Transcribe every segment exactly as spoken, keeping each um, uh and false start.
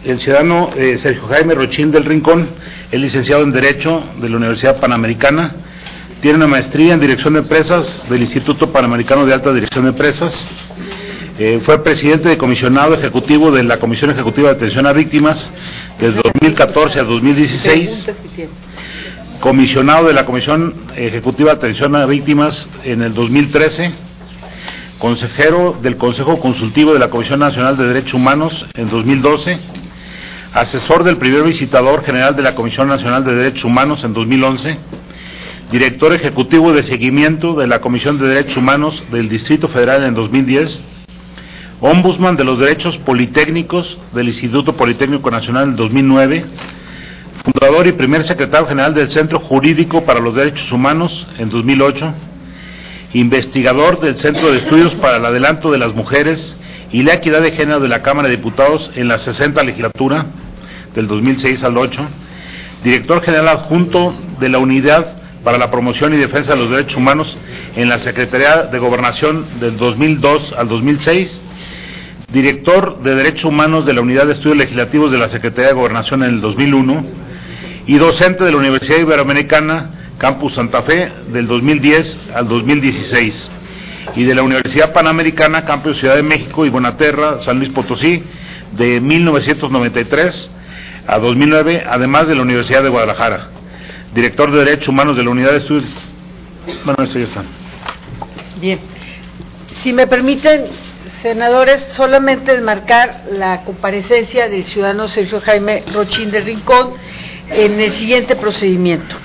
el ciudadano eh, Sergio Jaime Rochín del Rincón es licenciado en Derecho de la Universidad Panamericana, tiene una maestría en Dirección de Empresas del Instituto Panamericano de Alta Dirección de Empresas, eh, fue presidente de comisionado ejecutivo de la Comisión Ejecutiva de Atención a Víctimas desde dos mil catorce a dos mil dieciséis, comisionado de la Comisión Ejecutiva de Atención a Víctimas en el dos mil trece, consejero del Consejo Consultivo de la Comisión Nacional de Derechos Humanos en dos mil doce, asesor del primer visitador general de la Comisión Nacional de Derechos Humanos en dos mil once, director ejecutivo de seguimiento de la Comisión de Derechos Humanos del Distrito Federal en dos mil diez, ombudsman de los derechos politécnicos del Instituto Politécnico Nacional en dos mil nueve, fundador y primer secretario general del Centro Jurídico para los Derechos Humanos en dos mil ocho, investigador del Centro de Estudios para el Adelanto de las Mujeres y la Equidad de Género de la Cámara de Diputados en la sesenta legislatura del dos mil seis al ocho, director general adjunto de la Unidad para la Promoción y Defensa de los Derechos Humanos en la Secretaría de Gobernación del dos mil dos al dos mil seis, director de Derechos Humanos de la Unidad de Estudios Legislativos de la Secretaría de Gobernación en el dos mil uno y docente de la Universidad Iberoamericana Campus Santa Fe del dos mil diez al dos mil dieciséis y de la Universidad Panamericana Campus Ciudad de México y Bonaterra, San Luis Potosí, de mil novecientos noventa y tres a dos mil nueve, además de la Universidad de Guadalajara. Director de Derechos Humanos de la Unidad de Estudios. Bueno, eso ya está. Bien. Si me permiten, senadores, solamente enmarcar la comparecencia del ciudadano Sergio Jaime Rochín del Rincón en el siguiente procedimiento.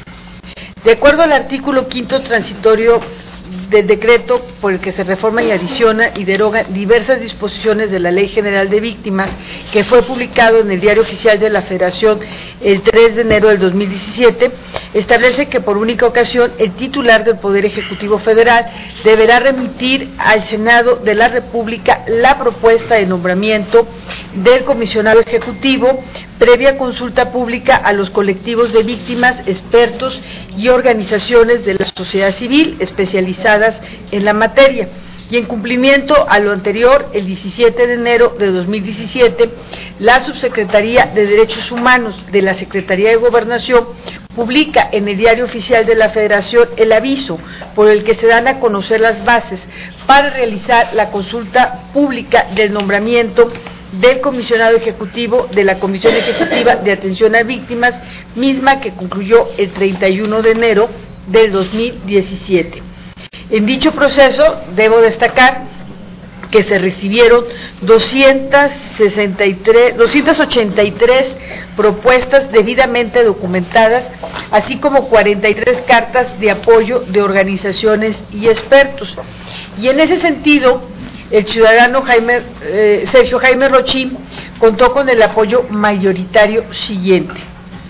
De acuerdo al artículo quinto transitorio del decreto por el que se reforma y adiciona y deroga diversas disposiciones de la Ley General de Víctimas, que fue publicado en el Diario Oficial de la Federación el tres de enero del dos mil diecisiete, establece que por única ocasión el titular del Poder Ejecutivo Federal deberá remitir al Senado de la República la propuesta de nombramiento del comisionado ejecutivo, previa consulta pública a los colectivos de víctimas, expertos y organizaciones de la sociedad civil especializadas en la materia. Y en cumplimiento a lo anterior, el diecisiete de enero de dos mil diecisiete, la Subsecretaría de Derechos Humanos de la Secretaría de Gobernación publica en el Diario Oficial de la Federación el aviso por el que se dan a conocer las bases para realizar la consulta pública del nombramiento del comisionado ejecutivo de la Comisión Ejecutiva de Atención a Víctimas, misma que concluyó el treinta y uno de enero del dos mil diecisiete. En dicho proceso, debo destacar que se recibieron doscientas sesenta y tres, doscientas ochenta y tres propuestas debidamente documentadas, así como cuarenta y tres cartas de apoyo de organizaciones y expertos. Y en ese sentido, el ciudadano Jaime, eh, Sergio Jaime Rochín contó con el apoyo mayoritario siguiente.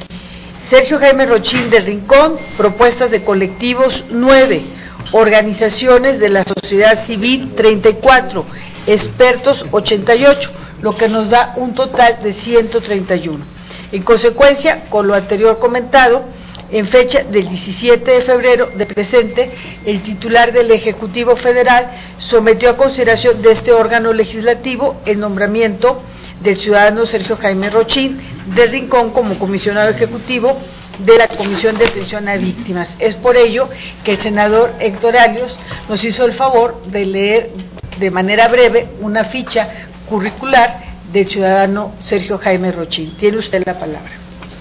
Sergio Jaime Rochín del Rincón, propuestas de colectivos nueve, organizaciones de la sociedad civil treinta y cuatro, expertos ochenta y ocho, lo que nos da un total de ciento treinta y uno. En consecuencia, con lo anterior comentado, en fecha del diecisiete de febrero de presente, el titular del Ejecutivo Federal sometió a consideración de este órgano legislativo el nombramiento del ciudadano Sergio Jaime Rochín del Rincón como comisionado ejecutivo de la Comisión de Atención a Víctimas. Es por ello que el senador Héctor Arias nos hizo el favor de leer de manera breve una ficha curricular del ciudadano Sergio Jaime Rochín. Tiene usted la palabra.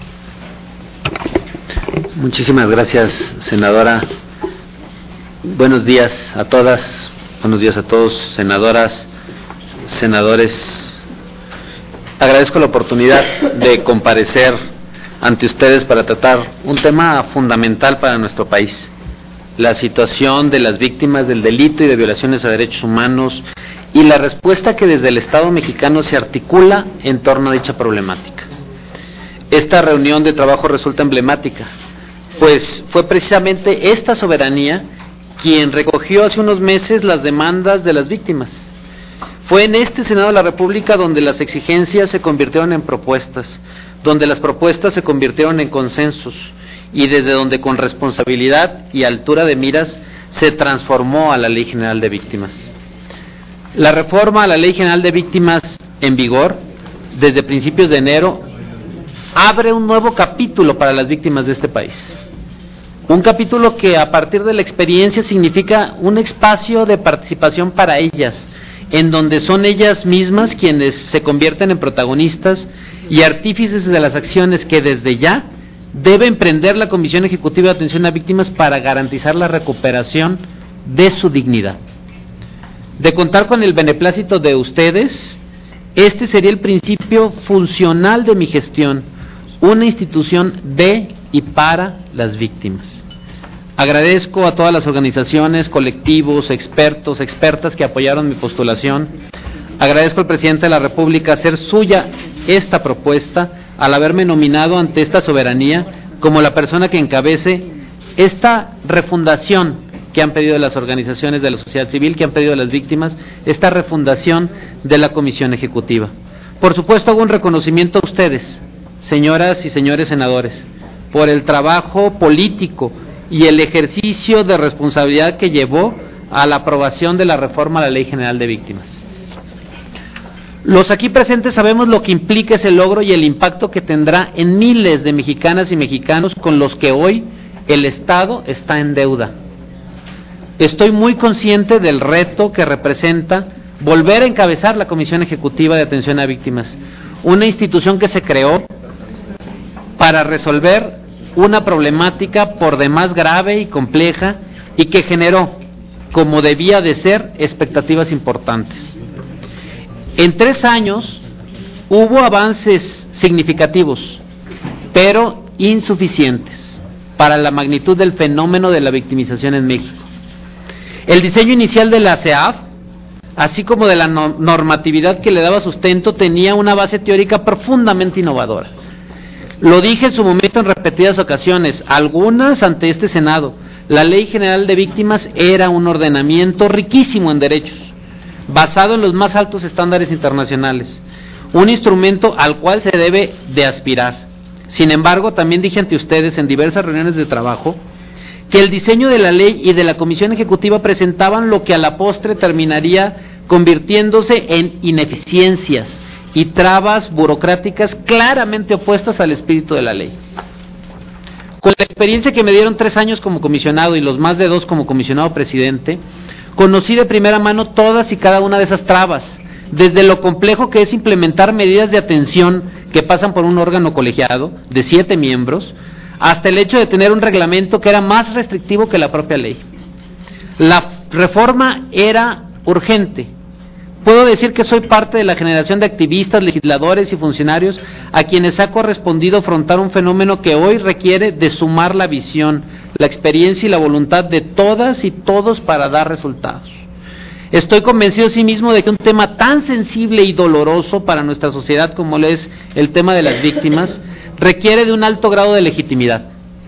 Muchísimas gracias, senadora. Buenos días a todas, buenos días a todos, senadoras, senadores. Agradezco la oportunidad de comparecer ante ustedes para tratar un tema fundamental para nuestro país: la situación de las víctimas del delito y de violaciones a derechos humanos y la respuesta que desde el Estado mexicano se articula en torno a dicha problemática. Esta reunión de trabajo resulta emblemática, pues fue precisamente esta soberanía quien recogió hace unos meses las demandas de las víctimas. Fue en este Senado de la República donde las exigencias se convirtieron en propuestas, donde las propuestas se convirtieron en consensos y desde donde con responsabilidad y altura de miras se transformó a la Ley General de Víctimas. La reforma a la Ley General de Víctimas en vigor desde principios de enero, abre un nuevo capítulo para las víctimas de este país. Un capítulo que a partir de la experiencia significa un espacio de participación para ellas, en donde son ellas mismas quienes se convierten en protagonistas y artífices de las acciones que desde ya debe emprender la Comisión Ejecutiva de Atención a Víctimas para garantizar la recuperación de su dignidad. De contar con el beneplácito de ustedes, este sería el principio funcional de mi gestión, una institución de y para las víctimas. Agradezco a todas las organizaciones, colectivos, expertos, expertas que apoyaron mi postulación. Agradezco al presidente de la República hacer suya esta propuesta al haberme nominado ante esta soberanía como la persona que encabece esta refundación que han pedido las organizaciones de la sociedad civil, que han pedido las víctimas, esta refundación de la Comisión Ejecutiva. Por supuesto, hago un reconocimiento a ustedes, señoras y señores senadores, por el trabajo político y el ejercicio de responsabilidad que llevó a la aprobación de la reforma a la Ley General de Víctimas. Los aquí presentes sabemos lo que implica ese logro y el impacto que tendrá en miles de mexicanas y mexicanos con los que hoy el Estado está en deuda. Estoy muy consciente del reto que representa volver a encabezar la Comisión Ejecutiva de Atención a Víctimas, una institución que se creó para resolver una problemática por demás grave y compleja y que generó, como debía de ser, expectativas importantes. En tres años hubo avances significativos, pero insuficientes para la magnitud del fenómeno de la victimización en México. El diseño inicial de la C E A V, así como de la normatividad que le daba sustento, tenía una base teórica profundamente innovadora. Lo dije en su momento en repetidas ocasiones, algunas ante este Senado. La Ley General de Víctimas era un ordenamiento riquísimo en derechos, basado en los más altos estándares internacionales, un instrumento al cual se debe de aspirar. Sin embargo, también dije ante ustedes en diversas reuniones de trabajo que el diseño de la ley y de la Comisión Ejecutiva presentaban lo que a la postre terminaría convirtiéndose en ineficiencias y trabas burocráticas claramente opuestas al espíritu de la ley. Con la experiencia que me dieron tres años como comisionado y los más de dos como comisionado presidente, conocí de primera mano todas y cada una de esas trabas, desde lo complejo que es implementar medidas de atención que pasan por un órgano colegiado de siete miembros, hasta el hecho de tener un reglamento que era más restrictivo que la propia ley. La reforma era urgente. Puedo decir que soy parte de la generación de activistas, legisladores y funcionarios a quienes ha correspondido afrontar un fenómeno que hoy requiere de sumar la visión, la experiencia y la voluntad de todas y todos para dar resultados. Estoy convencido de sí mismo de que un tema tan sensible y doloroso para nuestra sociedad como lo es el tema de las víctimas requiere de un alto grado de legitimidad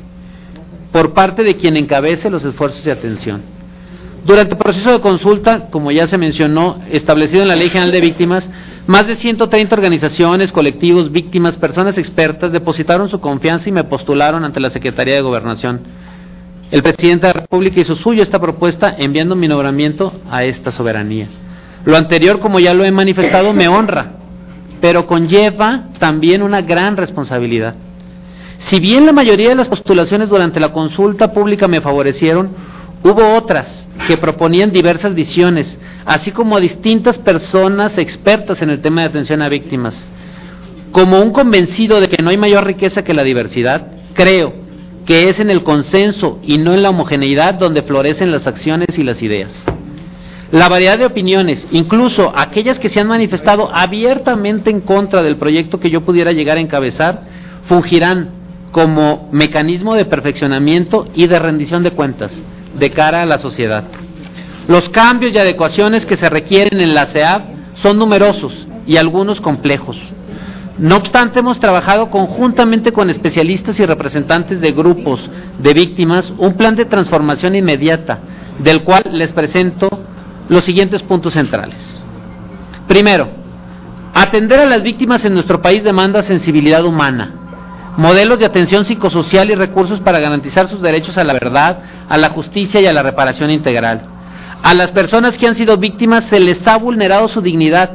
por parte de quien encabece los esfuerzos de atención. Durante el proceso de consulta, como ya se mencionó, establecido en la Ley General de Víctimas, más de ciento treinta organizaciones, colectivos, víctimas, personas expertas depositaron su confianza y me postularon ante la Secretaría de Gobernación. El presidente de la República hizo suyo esta propuesta enviando mi nombramiento a esta soberanía. Lo anterior, como ya lo he manifestado, me honra, pero conlleva también una gran responsabilidad. Si bien la mayoría de las postulaciones durante la consulta pública me favorecieron, hubo otras que proponían diversas visiones, así como a distintas personas expertas en el tema de atención a víctimas. Como un convencido de que no hay mayor riqueza que la diversidad, creo que es en el consenso y no en la homogeneidad donde florecen las acciones y las ideas. La variedad de opiniones, incluso aquellas que se han manifestado abiertamente en contra del proyecto que yo pudiera llegar a encabezar, fungirán como mecanismo de perfeccionamiento y de rendición de cuentas de cara a la sociedad. Los cambios y adecuaciones que se requieren en la C E A V son numerosos y algunos complejos. No obstante, hemos trabajado conjuntamente con especialistas y representantes de grupos de víctimas un plan de transformación inmediata, del cual les presento los siguientes puntos centrales. Primero, atender a las víctimas en nuestro país demanda sensibilidad humana, modelos de atención psicosocial y recursos para garantizar sus derechos a la verdad, a la justicia y a la reparación integral. A las personas que han sido víctimas se les ha vulnerado su dignidad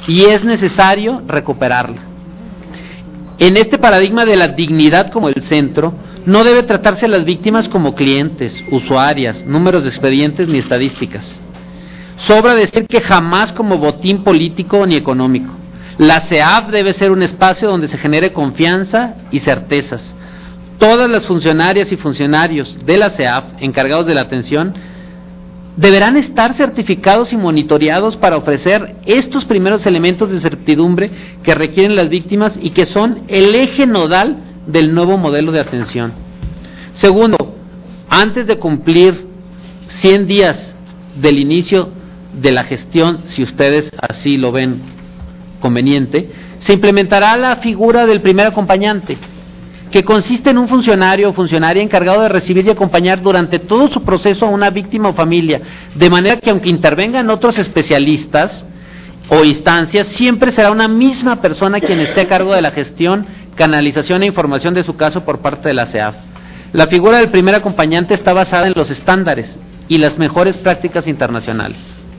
y es necesario recuperarla. En este paradigma de la dignidad como el centro, no debe tratarse a las víctimas como clientes, usuarias, números de expedientes ni estadísticas. Sobra decir que jamás como botín político ni económico. La C E A F debe ser un espacio donde se genere confianza y certezas. Todas las funcionarias y funcionarios de la C E A F encargados de la atención deberán estar certificados y monitoreados para ofrecer estos primeros elementos de certidumbre que requieren las víctimas y que son el eje nodal del nuevo modelo de atención. Segundo, antes de cumplir cien días del inicio de la gestión, si ustedes así lo ven conveniente, se implementará la figura del primer acompañante, que consiste en un funcionario o funcionaria encargado de recibir y acompañar durante todo su proceso a una víctima o familia, de manera que aunque intervengan otros especialistas o instancias, siempre será una misma persona quien esté a cargo de la gestión, canalización e información de su caso por parte de la C E A F. La figura del primer acompañante está basada en los estándares y las mejores prácticas internacionales.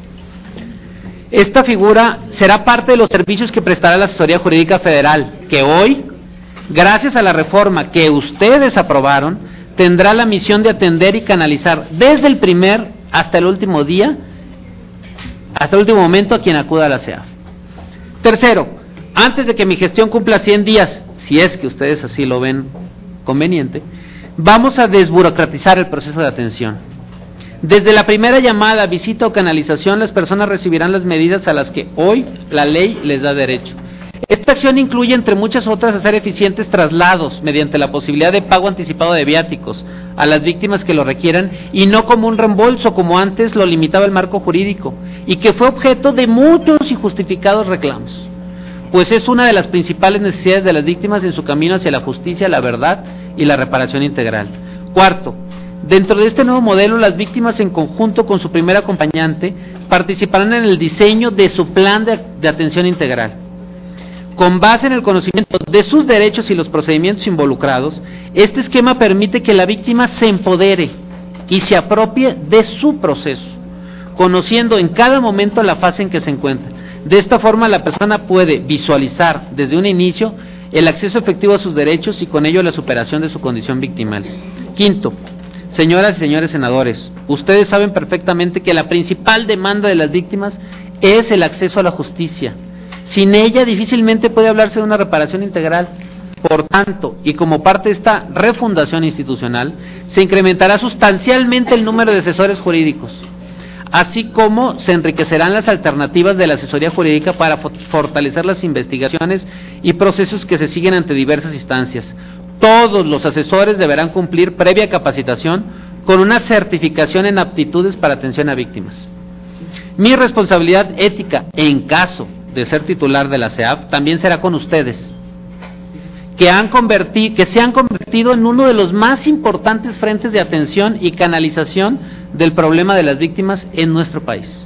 Esta figura será parte de los servicios que prestará la Asesoría Jurídica Federal, que hoy, gracias a la reforma que ustedes aprobaron, tendrá la misión de atender y canalizar desde el primer hasta el último día, hasta el último momento a quien acuda a la C E A F. Tercero, antes de que mi gestión cumpla cien días, si es que ustedes así lo ven conveniente, vamos a desburocratizar el proceso de atención. Desde la primera llamada, visita o canalización, las personas recibirán las medidas a las que hoy la ley les da derecho. Esta acción incluye, entre muchas otras, hacer eficientes traslados mediante la posibilidad de pago anticipado de viáticos a las víctimas que lo requieran y no como un reembolso como antes lo limitaba el marco jurídico y que fue objeto de muchos y justificados reclamos, pues es una de las principales necesidades de las víctimas en su camino hacia la justicia, la verdad y la reparación integral. Cuarto, dentro de este nuevo modelo, las víctimas en conjunto con su primer acompañante participarán en el diseño de su plan de, de atención integral. Con base en el conocimiento de sus derechos y los procedimientos involucrados, este esquema permite que la víctima se empodere y se apropie de su proceso, conociendo en cada momento la fase en que se encuentra. De esta forma, la persona puede visualizar desde un inicio el acceso efectivo a sus derechos y con ello la superación de su condición victimal. Quinto, señoras y señores senadores, ustedes saben perfectamente que la principal demanda de las víctimas es el acceso a la justicia. Sin ella difícilmente puede hablarse de una reparación integral. Por tanto, y como parte de esta refundación institucional, se incrementará sustancialmente el número de asesores jurídicos, así como se enriquecerán las alternativas de la asesoría jurídica para fortalecer las investigaciones y procesos que se siguen ante diversas instancias. Todos los asesores deberán cumplir previa capacitación con una certificación en aptitudes para atención a víctimas. Mi responsabilidad ética, en caso de ser titular de la C E A F, también será con ustedes, que, han convertido, que se han convertido en uno de los más importantes frentes de atención y canalización del problema de las víctimas en nuestro país.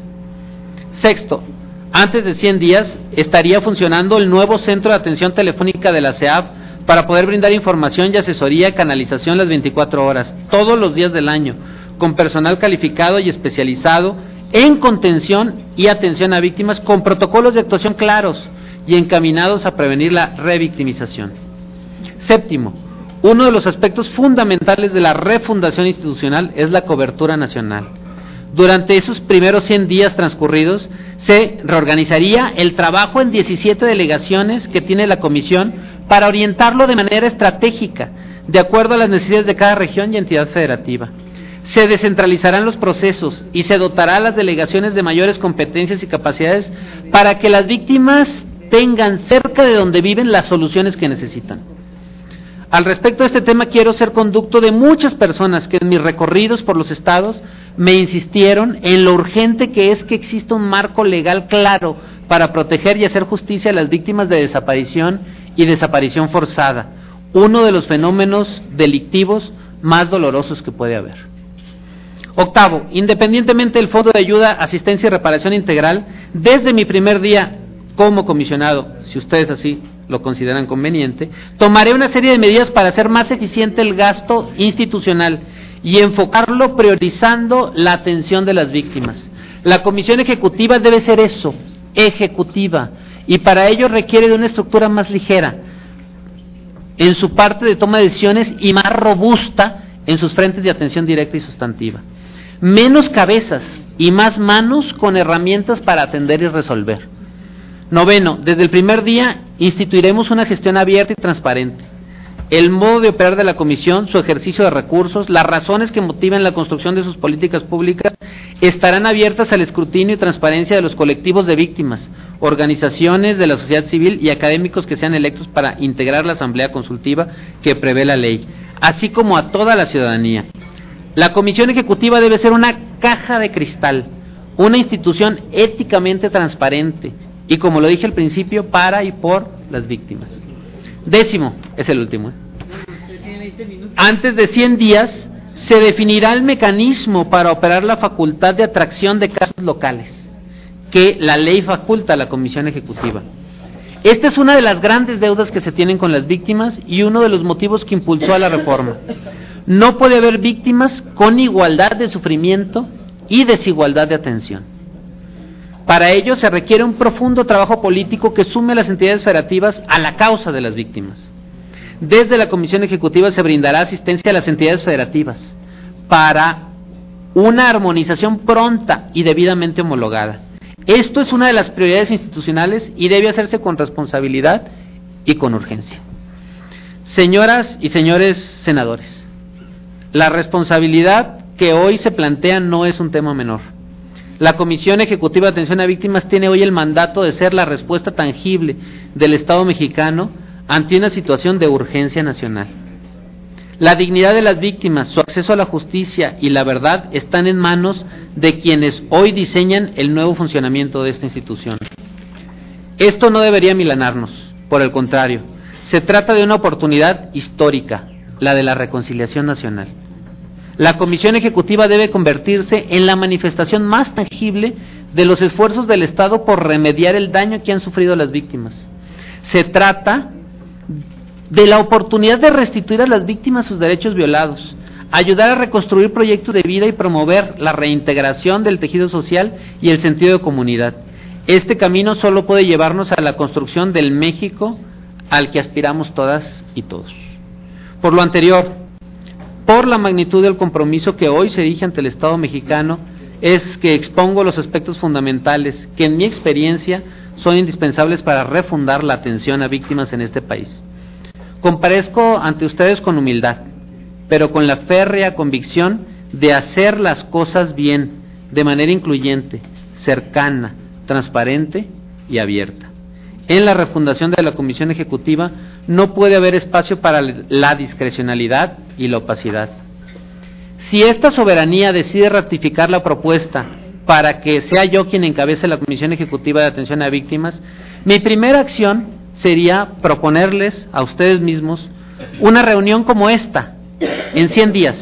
Sexto, antes de cien días estaría funcionando el nuevo centro de atención telefónica de la C E A F para poder brindar información y asesoría y canalización las veinticuatro horas, todos los días del año, con personal calificado y especializado en contención y atención a víctimas, con protocolos de actuación claros y encaminados a prevenir la revictimización. Séptimo, uno de los aspectos fundamentales de la refundación institucional es la cobertura nacional. Durante esos primeros cien días transcurridos, se reorganizaría el trabajo en diecisiete delegaciones que tiene la Comisión para orientarlo de manera estratégica, de acuerdo a las necesidades de cada región y entidad federativa. Se descentralizarán los procesos y se dotará a las delegaciones de mayores competencias y capacidades para que las víctimas tengan cerca de donde viven las soluciones que necesitan. Al respecto de este tema, quiero ser conducto de muchas personas que en mis recorridos por los estados me insistieron en lo urgente que es que exista un marco legal claro para proteger y hacer justicia a las víctimas de desaparición y desaparición forzada, uno de los fenómenos delictivos más dolorosos que puede haber. Octavo, independientemente del Fondo de Ayuda, Asistencia y Reparación Integral, desde mi primer día como comisionado, si ustedes así lo consideran conveniente, tomaré una serie de medidas para hacer más eficiente el gasto institucional y enfocarlo priorizando la atención de las víctimas. La Comisión Ejecutiva debe ser eso, ejecutiva, y para ello requiere de una estructura más ligera en su parte de toma de decisiones y más robusta en sus frentes de atención directa y sustantiva. Menos cabezas y más manos con herramientas para atender y resolver. Noveno, desde el primer día instituiremos una gestión abierta y transparente. El modo de operar de la comisión, su ejercicio de recursos, las razones que motivan la construcción de sus políticas públicas estarán abiertas al escrutinio y transparencia de los colectivos de víctimas, organizaciones de la sociedad civil y académicos que sean electos para integrar la asamblea consultiva que prevé la ley, así como a toda la ciudadanía. La comisión ejecutiva debe ser una caja de cristal, una institución éticamente transparente y, como lo dije al principio, para y por las víctimas. Décimo, es el último. ¿eh? Antes de cien días se definirá el mecanismo para operar la facultad de atracción de casos locales, que la ley faculta a la Comisión Ejecutiva. Esta es una de las grandes deudas que se tienen con las víctimas y uno de los motivos que impulsó a la reforma. No puede haber víctimas con igualdad de sufrimiento y desigualdad de atención. Para ello se requiere un profundo trabajo político que sume a las entidades federativas a la causa de las víctimas. Desde la Comisión Ejecutiva se brindará asistencia a las entidades federativas para una armonización pronta y debidamente homologada. Esto es una de las prioridades institucionales y debe hacerse con responsabilidad y con urgencia. Señoras y señores senadores, la responsabilidad que hoy se plantea no es un tema menor. La Comisión Ejecutiva de Atención a Víctimas tiene hoy el mandato de ser la respuesta tangible del Estado mexicano ante una situación de urgencia nacional. La dignidad de las víctimas, su acceso a la justicia y la verdad están en manos de quienes hoy diseñan el nuevo funcionamiento de esta institución. Esto no debería milanarnos, por el contrario, se trata de una oportunidad histórica, la de la reconciliación nacional. La Comisión Ejecutiva debe convertirse en la manifestación más tangible de los esfuerzos del Estado por remediar el daño que han sufrido las víctimas. Se trata de la oportunidad de restituir a las víctimas sus derechos violados, ayudar a reconstruir proyectos de vida y promover la reintegración del tejido social y el sentido de comunidad. Este camino solo puede llevarnos a la construcción del México al que aspiramos todas y todos. Por lo anterior, por la magnitud del compromiso que hoy se erige ante el Estado mexicano, es que expongo los aspectos fundamentales que en mi experiencia son indispensables para refundar la atención a víctimas en este país. Comparezco ante ustedes con humildad, pero con la férrea convicción de hacer las cosas bien, de manera incluyente, cercana, transparente y abierta. En la refundación de la Comisión Ejecutiva no puede haber espacio para la discrecionalidad y la opacidad. Si esta soberanía decide ratificar la propuesta para que sea yo quien encabece la Comisión Ejecutiva de Atención a Víctimas, mi primera acción sería proponerles a ustedes mismos una reunión como esta, en cien días,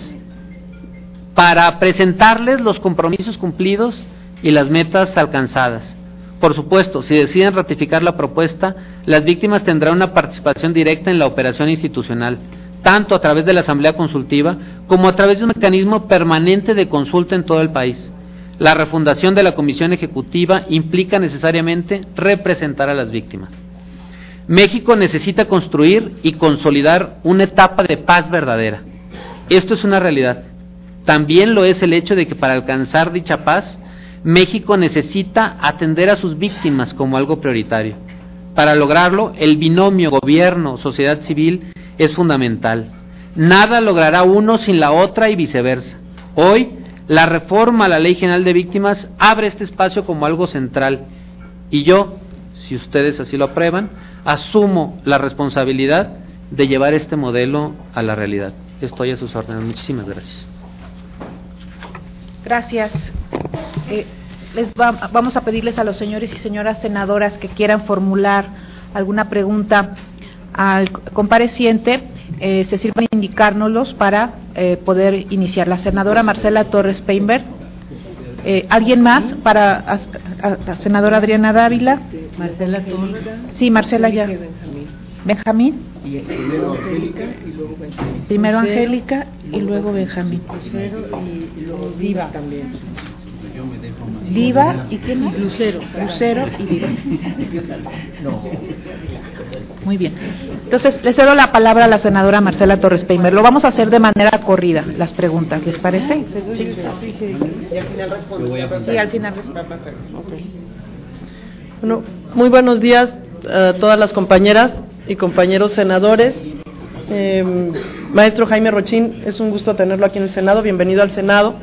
para presentarles los compromisos cumplidos y las metas alcanzadas. Por supuesto, si deciden ratificar la propuesta, las víctimas tendrán una participación directa en la operación institucional, tanto a través de la Asamblea Consultiva como a través de un mecanismo permanente de consulta en todo el país. La refundación de la Comisión Ejecutiva implica necesariamente representar a las víctimas. México necesita construir y consolidar una etapa de paz verdadera. Esto es una realidad. También lo es el hecho de que para alcanzar dicha paz, México necesita atender a sus víctimas como algo prioritario. Para lograrlo, el binomio gobierno-sociedad civil es fundamental. Nada logrará uno sin la otra y viceversa. Hoy, la reforma a la Ley General de Víctimas abre este espacio como algo central. Y yo, si ustedes así lo aprueban, asumo la responsabilidad de llevar este modelo a la realidad. Estoy a sus órdenes. Muchísimas gracias. Gracias. Eh, les va, vamos a pedirles a los señores y señoras senadoras que quieran formular alguna pregunta al compareciente, eh, se sirvan a indicárnoslos para eh, poder iniciar. La senadora Marcela Torres Peinberg. Eh, ¿Alguien más para a, a, la senadora Adriana Dávila? Marcela Torres. Sí, Marcela ya. Benjamín. Y primero Angélica y luego Benjamín. Primero Angélica y luego Benjamín. Y luego Diva también. Yo me dejo más. Diva y quién más? Lucero. Lucero y Diva. Muy bien. Entonces, le cedo la palabra a la senadora Marcela Torres Peimer. Lo vamos a hacer de manera corrida, las preguntas, ¿les parece? Sí. Y al final respondo. Y al final respondo. Bueno, muy buenos días a todas las compañeras y compañeros senadores. Eh, maestro Jaime Rochín, es un gusto tenerlo aquí en el Senado. Bienvenido al Senado.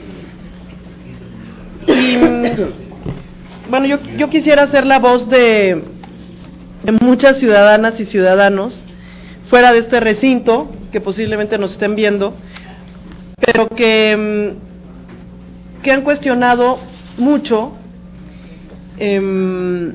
Y bueno, yo, yo quisiera ser la voz de, de muchas ciudadanas y ciudadanos fuera de este recinto, que posiblemente nos estén viendo, pero que, que han cuestionado mucho eh,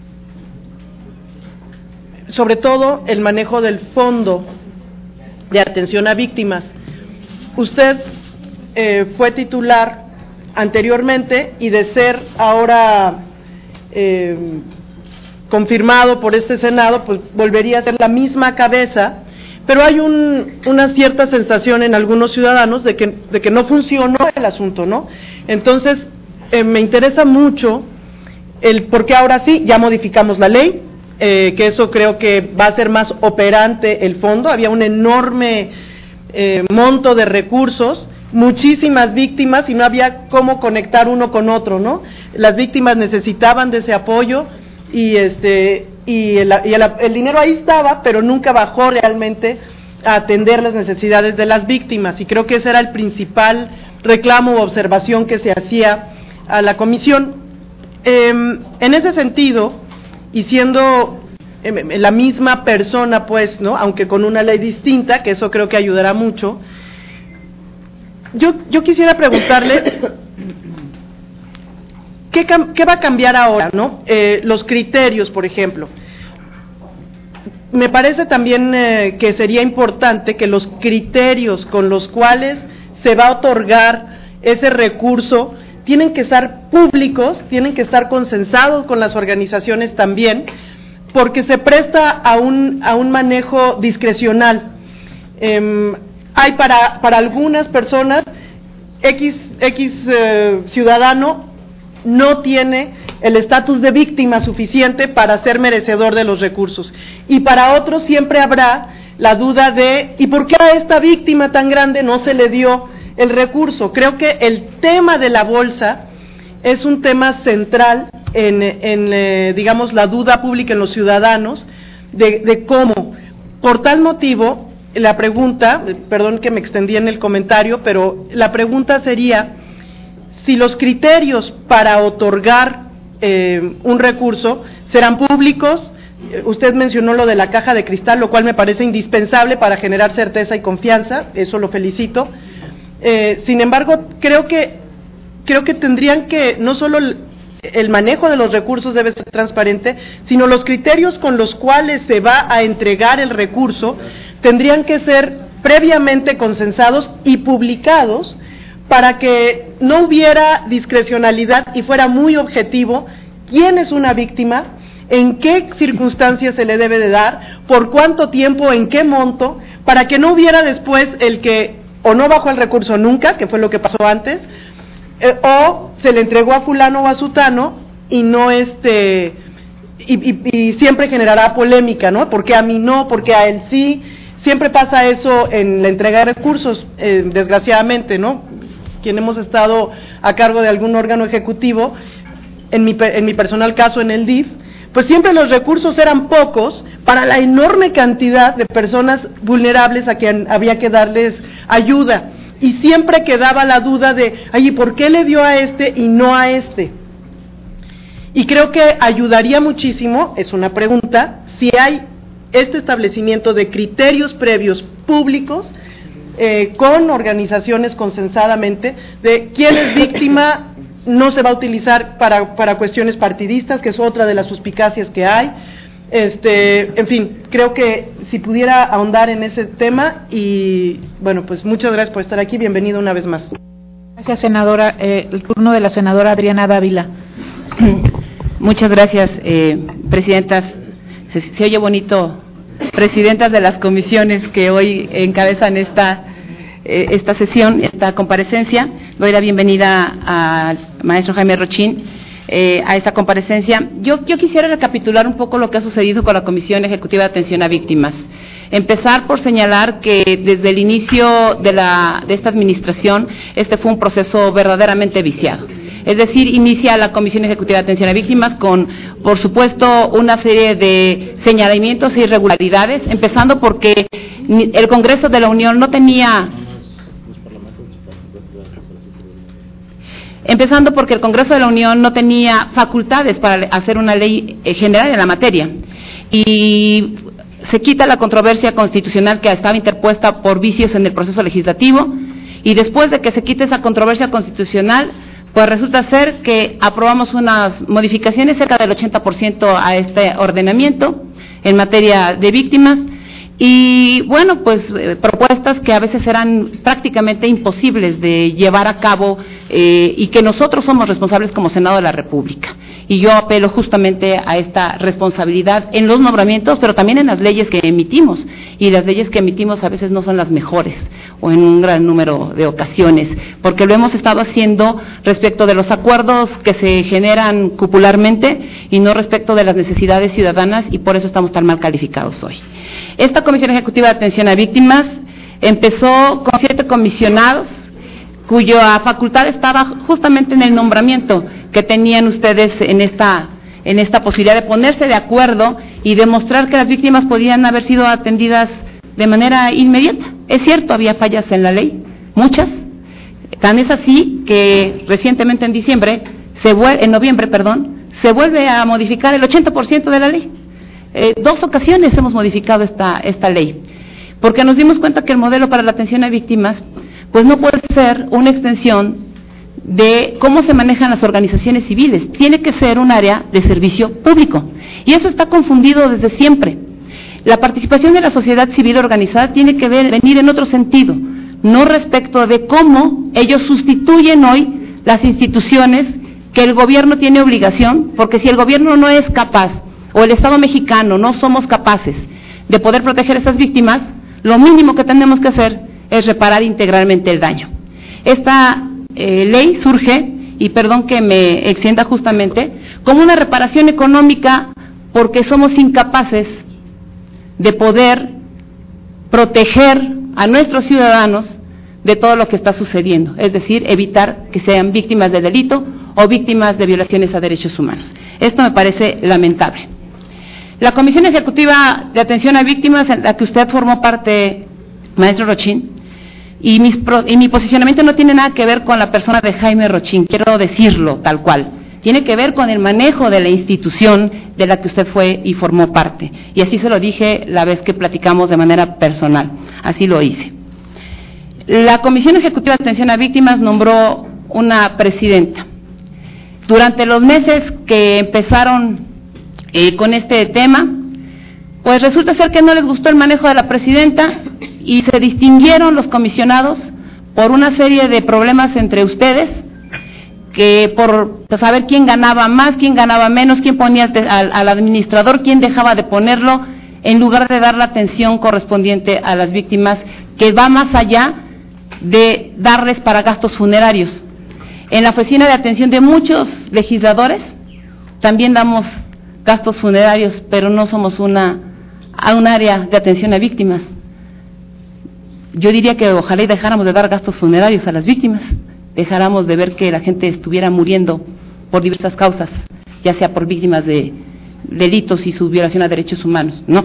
sobre todo el manejo del fondo de atención a víctimas. Usted eh, fue titular anteriormente y de ser ahora eh, confirmado por este Senado, pues volvería a ser la misma cabeza, pero hay un, una cierta sensación en algunos ciudadanos de que, de que no funcionó el asunto, ¿no? Entonces, eh, me interesa mucho el por qué ahora sí, ya modificamos la ley, eh, que eso creo que va a ser más operante el fondo. Había un enorme eh, monto de recursos, muchísimas víctimas y no había cómo conectar uno con otro, ¿no? Las víctimas necesitaban de ese apoyo y este y el, y el, el dinero ahí estaba, pero nunca bajó realmente a atender las necesidades de las víctimas, y creo que ese era el principal reclamo o observación que se hacía a la comisión. Eh, en ese sentido, y siendo eh, la misma persona, pues, ¿no?, aunque con una ley distinta, que eso creo que ayudará mucho, yo, yo quisiera preguntarle ¿qué, qué va a cambiar ahora, ¿no? Eh, los criterios, por ejemplo. Me parece también eh, que sería importante que los criterios con los cuales se va a otorgar ese recurso tienen que estar públicos, tienen que estar consensados con las organizaciones también, porque se presta a un, a un manejo discrecional. Eh, hay para, para algunas personas, X, X eh, ciudadano no tiene el estatus de víctima suficiente para ser merecedor de los recursos, y para otros siempre habrá la duda de ¿y por qué a esta víctima tan grande no se le dio el recurso? Creo que el tema de la bolsa es un tema central en, en eh, digamos, la duda pública en los ciudadanos de, de cómo. Por tal motivo, la pregunta, perdón que me extendí en el comentario, pero la pregunta sería si los criterios para otorgar eh, un recurso serán públicos. Usted mencionó lo de la caja de cristal, lo cual me parece indispensable para generar certeza y confianza, eso lo felicito. Eh, sin embargo, creo que creo que tendrían que, no solo el, el manejo de los recursos debe ser transparente, sino los criterios con los cuales se va a entregar el recurso tendrían que ser previamente consensados y publicados para que no hubiera discrecionalidad y fuera muy objetivo quién es una víctima, en qué circunstancias se le debe de dar, por cuánto tiempo, en qué monto, para que no hubiera después el que o no bajó el recurso nunca, que fue lo que pasó antes, eh, o se le entregó a fulano o a sutano y no este y, y, y siempre generará polémica, ¿no? ¿Por qué a mí no? ¿Por qué a él sí? Siempre pasa eso en la entrega de recursos, eh, desgraciadamente, ¿no? Quien hemos estado a cargo de algún órgano ejecutivo, en mi, en mi personal caso en el D I F, pues siempre los recursos eran pocos para la enorme cantidad de personas vulnerables a quien había que darles ayuda, y siempre quedaba la duda de, ay, ¿por qué le dio a este y no a este? Y creo que ayudaría muchísimo, es una pregunta, si hay este establecimiento de criterios previos públicos, eh, con organizaciones consensadamente, de quién es víctima. No se va a utilizar para, para cuestiones partidistas, que es otra de las suspicacias que hay. Este, en fin, creo que si pudiera ahondar en ese tema, y bueno, pues muchas gracias por estar aquí, bienvenido una vez más. Gracias, senadora. Eh, el turno de la senadora Adriana Dávila. Muchas gracias, eh, presidentas. Se, se oye bonito, presidentas de las comisiones que hoy encabezan esta, eh, esta sesión, esta comparecencia. doy la bienvenida al maestro Jaime Rochín eh, a esta comparecencia. Yo, yo quisiera recapitular un poco lo que ha sucedido con la Comisión Ejecutiva de Atención a Víctimas. Empezar por señalar que desde el inicio de, la, de esta administración, este fue un proceso verdaderamente viciado. Es decir, inicia la Comisión Ejecutiva de Atención a Víctimas con, por supuesto, una serie de señalamientos e irregularidades, empezando porque el Congreso de la Unión no tenía... Empezando porque el Congreso de la Unión no tenía facultades para hacer una ley general en la materia. Y se quita la controversia constitucional que estaba interpuesta por vicios en el proceso legislativo, y después de que se quite esa controversia constitucional, pues resulta ser que aprobamos unas modificaciones, cerca del ochenta por ciento a este ordenamiento en materia de víctimas, y bueno, pues eh, propuestas que a veces eran prácticamente imposibles de llevar a cabo eh, y que nosotros somos responsables como Senado de la República. Y yo apelo justamente a esta responsabilidad en los nombramientos, pero también en las leyes que emitimos. Y las leyes que emitimos a veces no son las mejores, o en un gran número de ocasiones, porque lo hemos estado haciendo respecto de los acuerdos que se generan cupularmente y no respecto de las necesidades ciudadanas, y por eso estamos tan mal calificados hoy. Esta Comisión Ejecutiva de Atención a Víctimas empezó con siete comisionados, cuya facultad estaba justamente en el nombramiento que tenían ustedes en esta, en esta posibilidad de ponerse de acuerdo y demostrar que las víctimas podían haber sido atendidas de manera inmediata. Es cierto, había fallas en la ley, muchas, tan es así que recientemente en diciembre, se vuelve, en noviembre, perdón, se vuelve a modificar el ochenta por ciento de la ley. Eh, dos ocasiones hemos modificado esta, esta ley, porque nos dimos cuenta que el modelo para la atención a víctimas pues no puede ser una extensión de cómo se manejan las organizaciones civiles, tiene que ser un área de servicio público, y eso está confundido desde siempre. La participación de la sociedad civil organizada tiene que ver, venir en otro sentido, no respecto de cómo ellos sustituyen hoy las instituciones que el gobierno tiene obligación, porque si el gobierno no es capaz, o el Estado mexicano no somos capaces de poder proteger a esas víctimas, lo mínimo que tenemos que hacer es reparar integralmente el daño. Esta eh, ley surge, y perdón que me extienda justamente, como una reparación económica porque somos incapaces de poder proteger a nuestros ciudadanos de todo lo que está sucediendo, es decir, evitar que sean víctimas de delito o víctimas de violaciones a derechos humanos. Esto me parece lamentable. La Comisión Ejecutiva de Atención a Víctimas, en la que usted formó parte, maestro Rochín, y, mis, y mi posicionamiento no tiene nada que ver con la persona de Jaime Rochín, quiero decirlo tal cual, tiene que ver con el manejo de la institución de la que usted fue y formó parte, y así se lo dije la vez que platicamos de manera personal, así lo hice. La Comisión Ejecutiva de Atención a Víctimas nombró una presidenta. Durante los meses que empezaron eh, con este tema, pues resulta ser que no les gustó el manejo de la presidenta y se distinguieron los comisionados por una serie de problemas entre ustedes, que por saber quién ganaba más, quién ganaba menos, quién ponía al, al administrador, quién dejaba de ponerlo, en lugar de dar la atención correspondiente a las víctimas, que va más allá de darles para gastos funerarios. En la oficina de atención de muchos legisladores también damos gastos funerarios, pero no somos una a un área de atención a víctimas. Yo diría que ojalá y dejáramos de dar gastos funerarios a las víctimas, dejáramos de ver que la gente estuviera muriendo por diversas causas, ya sea por víctimas de delitos y su violación a derechos humanos, no.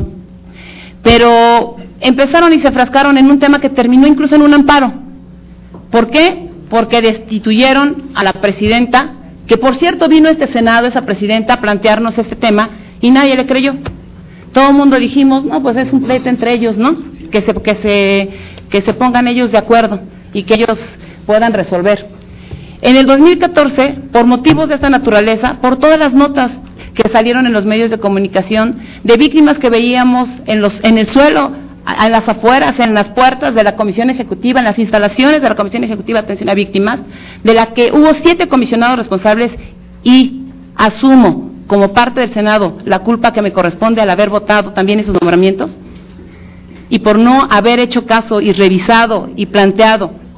Pero empezaron y se frascaron en un tema que terminó incluso en un amparo. ¿Por qué? Porque destituyeron a la presidenta, que por cierto vino a este Senado, esa presidenta, a plantearnos este tema, y nadie le creyó. Todo el mundo dijimos, no, pues es un pleito entre ellos, ¿no? Que se, que se, que se pongan ellos de acuerdo y que ellos puedan resolver. En el dos mil catorce, por motivos de esta naturaleza, por todas las notas que salieron en los medios de comunicación de víctimas que veíamos en, los, en el suelo, a, a las afueras, en las puertas de la Comisión Ejecutiva, en las instalaciones de la Comisión Ejecutiva de Atención a Víctimas, de la que hubo siete comisionados responsables, y asumo como parte del Senado la culpa que me corresponde al haber votado también esos nombramientos, y por no haber hecho caso y revisado y planteado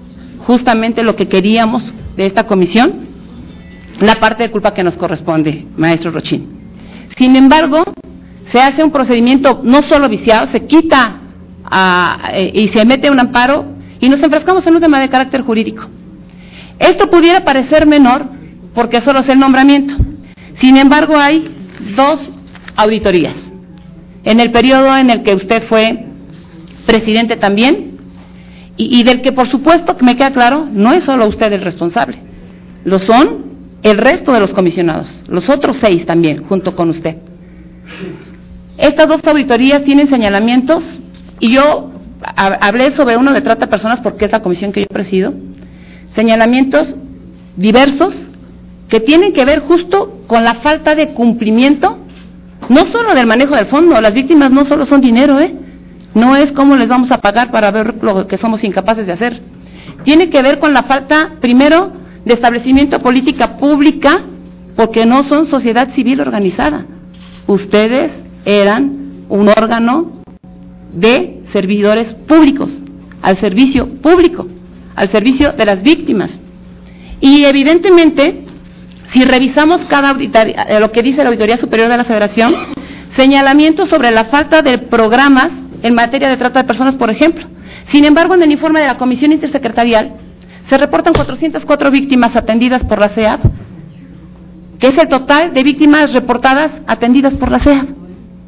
justamente lo que queríamos de esta comisión, la parte de culpa que nos corresponde, maestro Rochín. Sin embargo, se hace un procedimiento no solo viciado, se quita a, eh, y se mete un amparo y nos enfrascamos en un tema de carácter jurídico. Esto pudiera parecer menor porque solo es el nombramiento. Sin embargo, hay dos auditorías. En el periodo en el que usted fue presidente también, y, y del que por supuesto, que me queda claro, no es solo usted el responsable, lo son el resto de los comisionados, los otros seis también, junto con usted. Estas dos auditorías tienen señalamientos, y yo hablé sobre uno de trata de personas porque es la comisión que yo presido, señalamientos diversos que tienen que ver justo con la falta de cumplimiento, no solo del manejo del fondo. Las víctimas no solo son dinero, ¿eh? No es cómo les vamos a pagar para ver lo que somos incapaces de hacer. Tiene que ver con la falta, primero, de establecimiento de política pública, porque no son sociedad civil organizada. Ustedes eran un órgano de servidores públicos, al servicio público, al servicio de las víctimas. Y evidentemente, si revisamos cada auditoría, lo que dice la Auditoría Superior de la Federación, señalamientos sobre la falta de programas en materia de trata de personas, por ejemplo. Sin embargo, en el informe de la Comisión Intersecretarial se reportan cuatrocientas cuatro víctimas atendidas por la C E A P, que es el total de víctimas reportadas atendidas por la C E A P.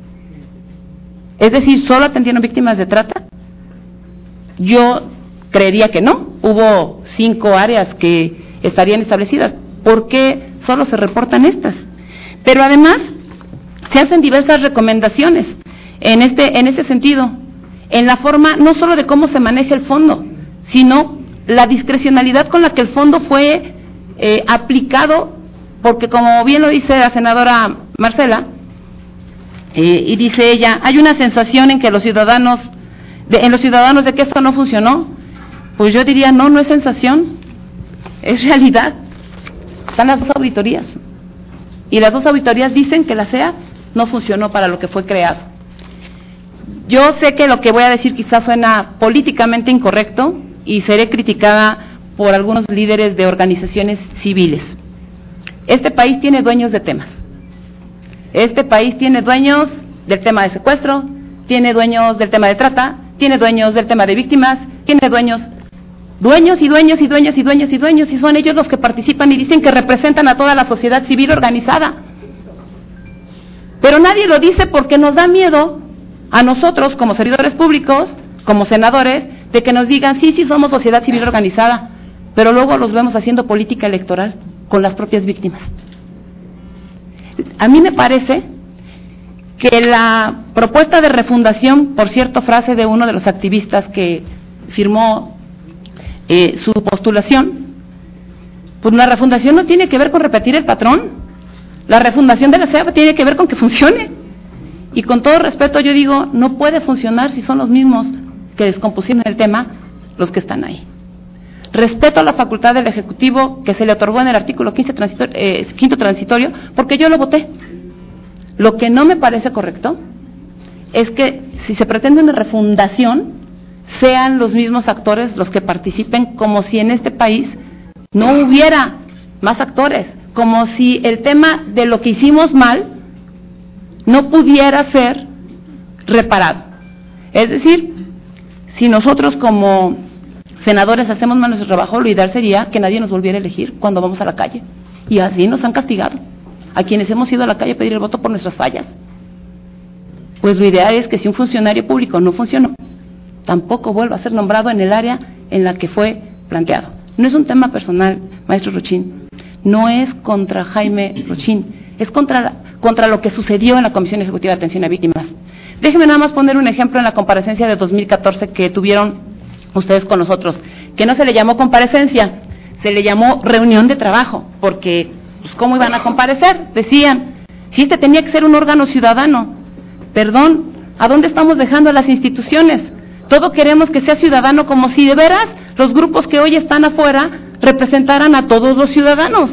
Es decir, ¿solo atendieron víctimas de trata? Yo creería que no. Hubo cinco áreas que estarían establecidas. ¿Por qué solo se reportan estas? Pero además, se hacen diversas recomendaciones en este, en este sentido, en la forma no solo de cómo se maneja el fondo, sino la discrecionalidad con la que el fondo fue eh, aplicado, porque como bien lo dice la senadora Marcela, eh, y dice ella, hay una sensación en que los ciudadanos, de, en los ciudadanos de que esto no funcionó. Pues yo diría, no, no es sensación, es realidad. Están las dos auditorías, y las dos auditorías dicen que la C E A no funcionó para lo que fue creado. Yo sé que lo que voy a decir quizás suena políticamente incorrecto y seré criticada por algunos líderes de organizaciones civiles. Este país tiene dueños de temas. Este país tiene dueños del tema de secuestro, tiene dueños del tema de trata, tiene dueños del tema de víctimas, tiene dueños, dueños y dueños y dueños y dueños y dueños, y son ellos los que participan y dicen que representan a toda la sociedad civil organizada. Pero nadie lo dice porque nos da miedo a nosotros como servidores públicos, como senadores, de que nos digan, sí, sí somos sociedad civil organizada, pero luego los vemos haciendo política electoral con las propias víctimas. A mí me parece que la propuesta de refundación, por cierto, frase de uno de los activistas que firmó eh, su postulación, pues la refundación no tiene que ver con repetir el patrón, la refundación de la C E A P tiene que ver con que funcione. Y con todo respeto yo digo, no puede funcionar si son los mismos que descompusieron el tema los que están ahí. Respeto a la facultad del Ejecutivo que se le otorgó en el artículo quince transitorio, eh, quinto transitorio, porque yo lo voté. Lo que no me parece correcto es que si se pretende una refundación, sean los mismos actores los que participen, como si en este país no hubiera más actores, como si el tema de lo que hicimos mal no pudiera ser reparado. Es decir, si nosotros como senadores hacemos mal nuestro trabajo, lo ideal sería que nadie nos volviera a elegir cuando vamos a la calle. Y así nos han castigado a quienes hemos ido a la calle a pedir el voto por nuestras fallas. Pues lo ideal es que si un funcionario público no funcionó, tampoco vuelva a ser nombrado en el área en la que fue planteado. No es un tema personal, maestro Rochín, no es contra Jaime Rochín, es contra, la, contra lo que sucedió en la Comisión Ejecutiva de Atención a Víctimas. Déjenme nada más poner un ejemplo en la comparecencia de dos mil catorce que tuvieron ustedes con nosotros, que no se le llamó comparecencia, se le llamó reunión de trabajo, porque pues ¿cómo iban a comparecer? Decían, si este tenía que ser un órgano ciudadano, perdón, ¿a dónde estamos dejando a las instituciones? Todo queremos que sea ciudadano, como si de veras los grupos que hoy están afuera representaran a todos los ciudadanos.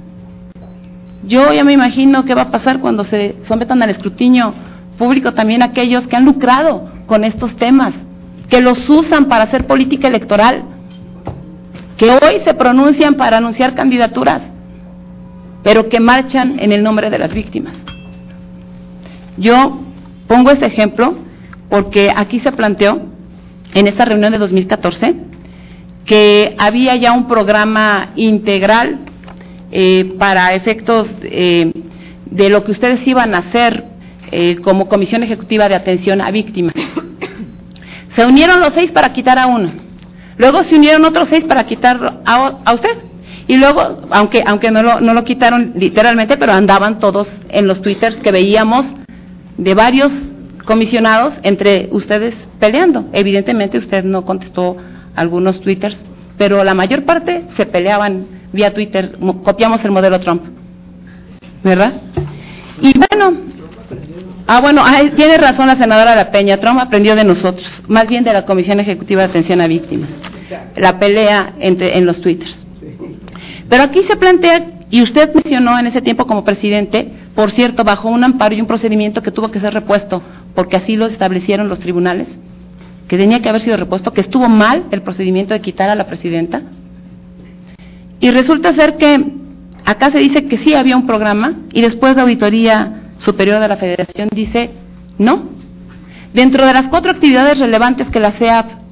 Yo ya me imagino qué va a pasar cuando se sometan al escrutinio público también aquellos que han lucrado con estos temas, que los usan para hacer política electoral, que hoy se pronuncian para anunciar candidaturas, pero que marchan en el nombre de las víctimas. Yo pongo este ejemplo porque aquí se planteó, en esta reunión de dos mil catorce, que había ya un programa integral eh, para efectos eh, de lo que ustedes iban a hacer eh, como Comisión Ejecutiva de Atención a Víctimas. Se unieron los seis para quitar a uno, luego se unieron otros seis para quitar a, a usted, y luego, aunque aunque no lo, no lo quitaron literalmente, pero andaban todos en los twitters que veíamos de varios comisionados entre ustedes peleando. Evidentemente usted no contestó algunos twitters, pero la mayor parte se peleaban vía Twitter, copiamos el modelo Trump, ¿verdad? Y bueno, ah bueno, ay, tiene razón la senadora La Peña, Trump aprendió de nosotros, más bien de la Comisión Ejecutiva de Atención a Víctimas, la pelea entre en los twitters. Pero aquí se plantea, y usted mencionó en ese tiempo como presidente, por cierto, bajo un amparo y un procedimiento que tuvo que ser repuesto, porque así lo establecieron los tribunales, que tenía que haber sido repuesto, que estuvo mal el procedimiento de quitar a la presidenta. Y resulta ser que acá se dice que sí había un programa, y después la Auditoría Superior de la Federación dice no. Dentro de las cuatro actividades relevantes que la C E A P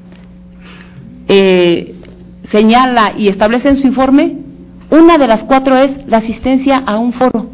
eh, señala y establece en su informe, una de las cuatro es la asistencia a un foro.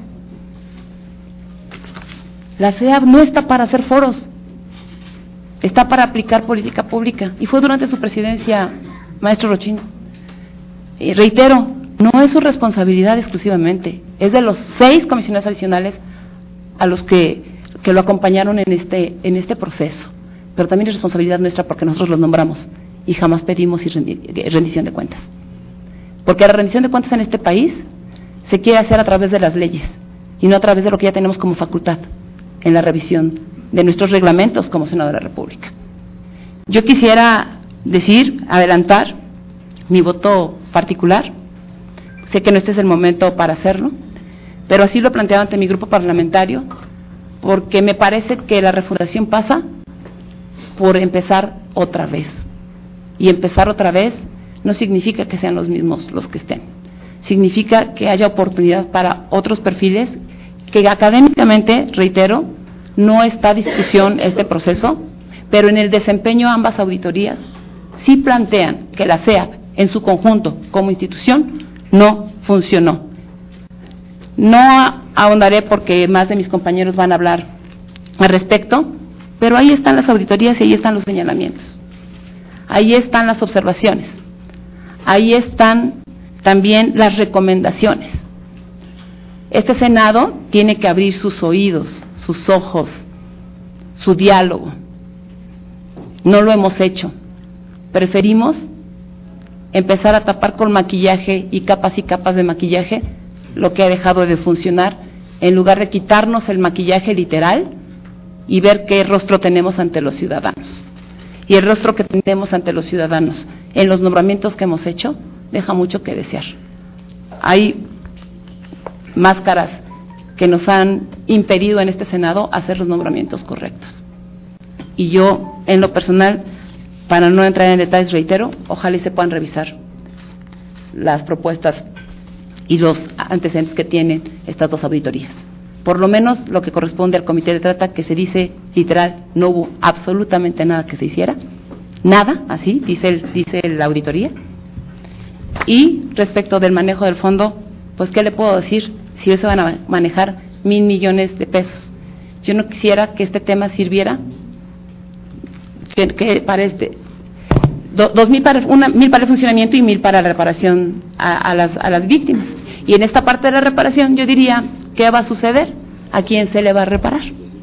La C E A P no está para hacer foros, está para aplicar política pública, y fue durante su presidencia, maestro Rochín. Y reitero, no es su responsabilidad exclusivamente, es de los seis comisionados adicionales a los que, que lo acompañaron en este, en este proceso, pero también es responsabilidad nuestra porque nosotros los nombramos y jamás pedimos rendición de cuentas, porque la rendición de cuentas en este país se quiere hacer a través de las leyes y no a través de lo que ya tenemos como facultad en la revisión de nuestros reglamentos como Senado de la República. Yo quisiera decir, adelantar mi voto particular, sé que no este es el momento para hacerlo, pero así lo he planteado ante mi grupo parlamentario, porque me parece que la refundación pasa por empezar otra vez, y empezar otra vez no significa que sean los mismos los que estén, significa que haya oportunidad para otros perfiles, que académicamente, reitero, no está a discusión este proceso, pero en el desempeño ambas auditorías sí plantean que la C E A P en su conjunto como institución no funcionó. No ahondaré porque más de mis compañeros van a hablar al respecto, pero ahí están las auditorías y ahí están los señalamientos, ahí están las observaciones, ahí están también las recomendaciones. Este Senado tiene que abrir sus oídos, sus ojos, su diálogo. No lo hemos hecho. Preferimos empezar a tapar con maquillaje y capas y capas de maquillaje lo que ha dejado de funcionar, en lugar de quitarnos el maquillaje literal y ver qué rostro tenemos ante los ciudadanos. Y el rostro que tenemos ante los ciudadanos en los nombramientos que hemos hecho deja mucho que desear. Hay máscaras que nos han impedido en este Senado hacer los nombramientos correctos. Y yo, en lo personal, para no entrar en detalles, reitero, ojalá y se puedan revisar las propuestas y los antecedentes que tienen estas dos auditorías. Por lo menos lo que corresponde al Comité de Trata, que se dice literal, no hubo absolutamente nada que se hiciera, nada, así dice, el, dice la auditoría. Y respecto del manejo del fondo, pues ¿qué le puedo decir? Si hoy se van a manejar mil millones de pesos. Yo no quisiera que este tema sirviera que, que para este do, dos mil para una mil para el funcionamiento y mil para la reparación a, a las a las víctimas. Y en esta parte de la reparación yo diría, ¿qué va a suceder? ¿A quién se le va a reparar?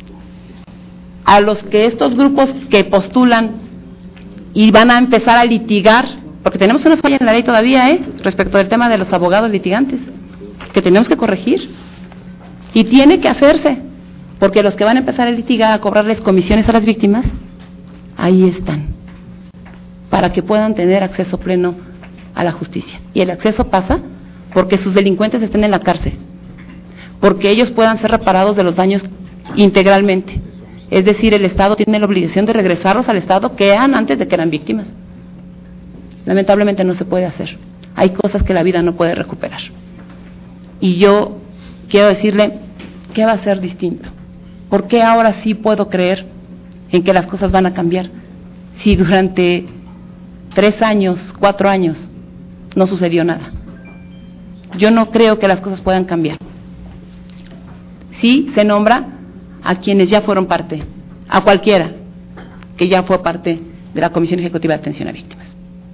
A los que estos grupos que postulan y van a empezar a litigar, porque tenemos una falla en la ley todavía, ¿eh? Respecto del tema de los abogados litigantes, que tenemos que corregir, y tiene que hacerse, porque los que van a empezar a litigar, a cobrarles comisiones a las víctimas, ahí están, para que puedan tener acceso pleno a la justicia. Y el acceso pasa porque sus delincuentes estén en la cárcel, porque ellos puedan ser reparados de los daños integralmente. Es decir, el Estado tiene la obligación de regresarlos al estado que eran antes de que eran víctimas. Lamentablemente no se puede hacer. Hay cosas que la vida no puede recuperar. Y yo quiero decirle, ¿qué va a ser distinto? ¿Por qué ahora sí puedo creer en que las cosas van a cambiar? Si durante tres años, cuatro años, no sucedió nada. Yo no creo que las cosas puedan cambiar. Sí se nombra a quienes ya fueron parte, a cualquiera que ya fue parte de la Comisión Ejecutiva de Atención a Víctimas.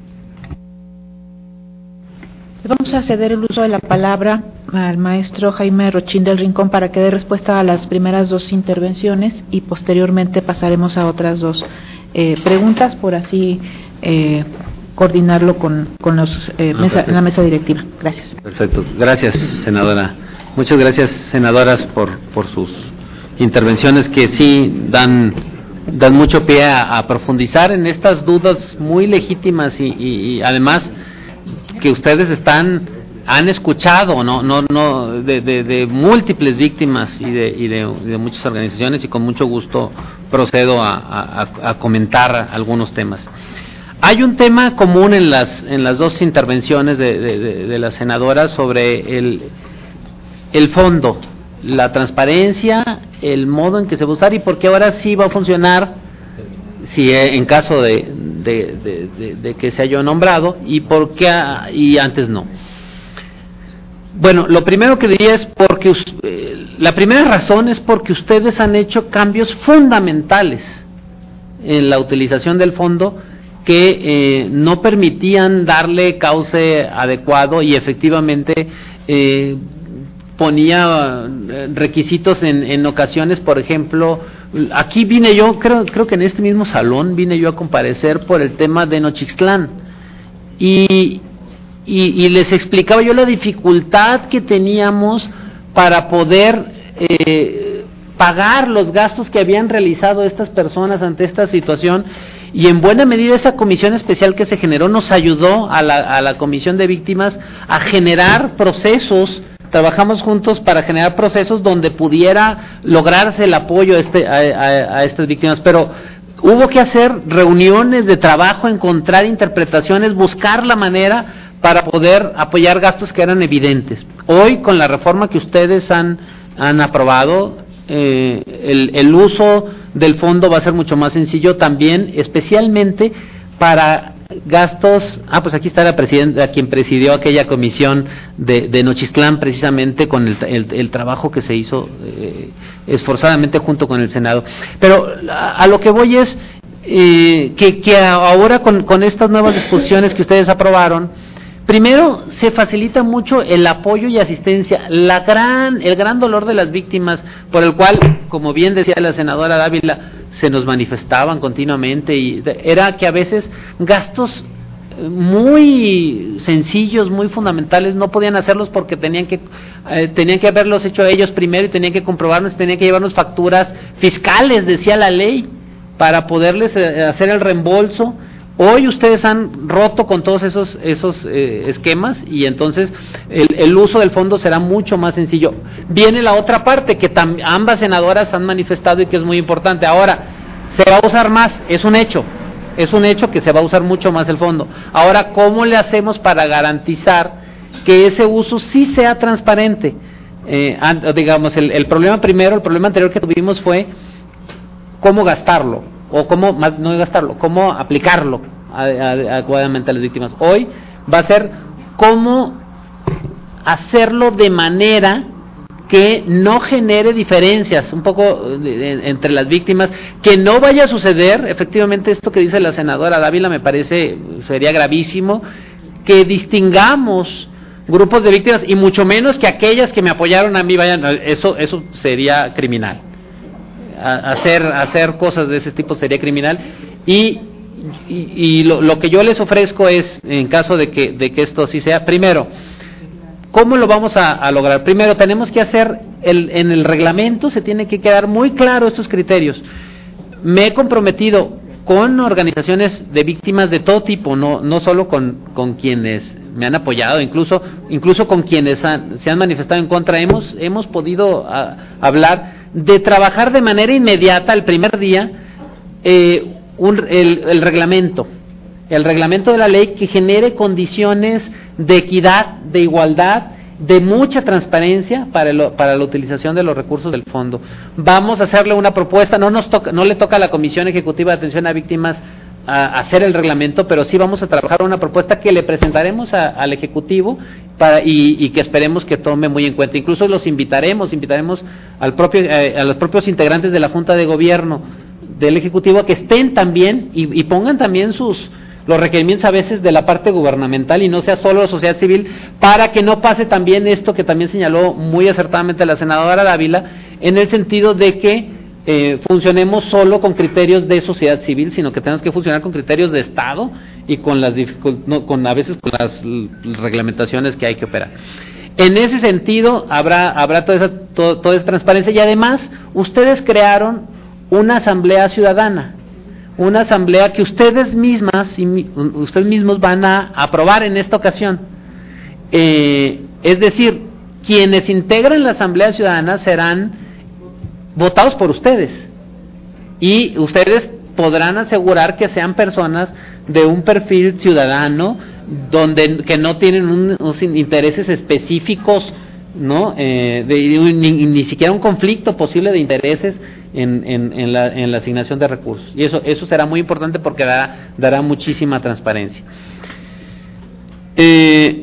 Le vamos a ceder el uso de la palabra al maestro Jaime Rochín del Rincón para que dé respuesta a las primeras dos intervenciones y posteriormente pasaremos a otras dos eh, preguntas, por así eh, coordinarlo con, con los, eh, ah, mesa, la mesa directiva. Gracias. Perfecto. Gracias, senadora. Muchas gracias, senadoras, por, por sus intervenciones que sí dan, dan mucho pie a, a profundizar en estas dudas muy legítimas y, y, y además que ustedes están han escuchado no no no de, de, de múltiples víctimas y de, y de y de muchas organizaciones, y con mucho gusto procedo a, a, a comentar algunos temas. Hay un tema común en las en las dos intervenciones de, de, de, de las senadoras sobre el el fondo, la transparencia, el modo en que se va a usar y por qué ahora sí va a funcionar, si en caso de, de, de, de, de que sea yo nombrado, y por qué y antes no. Bueno, lo primero que diría es porque eh, la primera razón es porque ustedes han hecho cambios fundamentales en la utilización del fondo que eh, no permitían darle cauce adecuado y efectivamente eh, ponía requisitos en, en ocasiones. Por ejemplo, aquí vine yo, creo, creo que en este mismo salón vine yo a comparecer por el tema de Nochixtlán y, y, y les explicaba yo la dificultad que teníamos para poder eh, pagar los gastos que habían realizado estas personas ante esta situación, y en buena medida esa comisión especial que se generó nos ayudó a la, a la comisión de víctimas a generar procesos. Trabajamos juntos para generar procesos donde pudiera lograrse el apoyo a, este, a, a, a estas víctimas, pero hubo que hacer reuniones de trabajo, encontrar interpretaciones, buscar la manera para poder apoyar gastos que eran evidentes. Hoy, con la reforma que ustedes han, han aprobado, eh, el, el uso del fondo va a ser mucho más sencillo también, especialmente para gastos. Ah, pues aquí está la presidenta, quien presidió aquella comisión de, de Nochixtlán, precisamente con el, el, el trabajo que se hizo eh, esforzadamente junto con el Senado. Pero a, a lo que voy es eh, que, que ahora con, con estas nuevas disposiciones que ustedes aprobaron, primero se facilita mucho el apoyo y asistencia, la gran, el gran dolor de las víctimas, por el cual, como bien decía la senadora Dávila, se nos manifestaban continuamente, y era que a veces gastos muy sencillos, muy fundamentales, no podían hacerlos porque tenían que eh, tenían que haberlos hecho ellos primero y tenían que comprobarnos, tenían que llevarnos facturas fiscales, decía la ley, para poderles eh, hacer el reembolso. Hoy ustedes han roto con todos esos esos eh, esquemas, y entonces el, el uso del fondo será mucho más sencillo. Viene la otra parte que tam, ambas senadoras han manifestado y que es muy importante. Ahora, se va a usar más, es un hecho, es un hecho que se va a usar mucho más el fondo. Ahora, ¿cómo le hacemos para garantizar que ese uso sí sea transparente? Eh, digamos, el, el problema primero, el problema anterior que tuvimos fue cómo gastarlo, o cómo, más no gastarlo, cómo aplicarlo adecuadamente a las víctimas. Hoy va a ser cómo hacerlo de manera que no genere diferencias un poco de, de, entre las víctimas, que no vaya a suceder, efectivamente esto que dice la senadora Dávila me parece, sería gravísimo, que distingamos grupos de víctimas, y mucho menos que aquellas que me apoyaron a mí vayan, eso, eso sería criminal. Hacer hacer cosas de ese tipo sería criminal, y, y, y lo, lo que yo les ofrezco es, en caso de que de que esto sí sea, primero, ¿cómo lo vamos a, a lograr? Primero tenemos que hacer, el, en el reglamento se tiene que quedar muy claro estos criterios. Me he comprometido con organizaciones de víctimas de todo tipo, no no solo con, con quienes me han apoyado, incluso incluso con quienes han, se han manifestado en contra, hemos hemos podido a, hablar de trabajar de manera inmediata, el primer día, eh, un, el, el reglamento, el reglamento de la ley que genere condiciones de equidad, de igualdad, de mucha transparencia para, el, para la utilización de los recursos del fondo. Vamos a hacerle una propuesta, no nos toca, no le toca a la Comisión Ejecutiva de Atención a Víctimas a hacer el reglamento, pero sí vamos a trabajar una propuesta que le presentaremos a, al Ejecutivo para, y, y que esperemos que tome muy en cuenta. Incluso los invitaremos, invitaremos al propio, eh, a los propios integrantes de la Junta de Gobierno del Ejecutivo a que estén también y, y pongan también sus los requerimientos a veces de la parte gubernamental y no sea solo la sociedad civil, para que no pase también esto que también señaló muy acertadamente la senadora Dávila, en el sentido de que eh, funcionemos solo con criterios de sociedad civil, sino que tenemos que funcionar con criterios de Estado y con las no, con a veces con las reglamentaciones que hay que operar. En ese sentido habrá habrá toda esa todo, toda esa transparencia y además ustedes crearon una asamblea ciudadana. Una asamblea que ustedes mismas y ustedes mismos van a aprobar en esta ocasión. Eh, es decir, quienes integran la asamblea ciudadana serán votados por ustedes y ustedes podrán asegurar que sean personas de un perfil ciudadano, donde que no tienen un, unos intereses específicos, no, eh, de, ni, ni siquiera un conflicto posible de intereses en, en, en, la, en la asignación de recursos, y eso eso será muy importante porque dará, dará muchísima transparencia. Eh,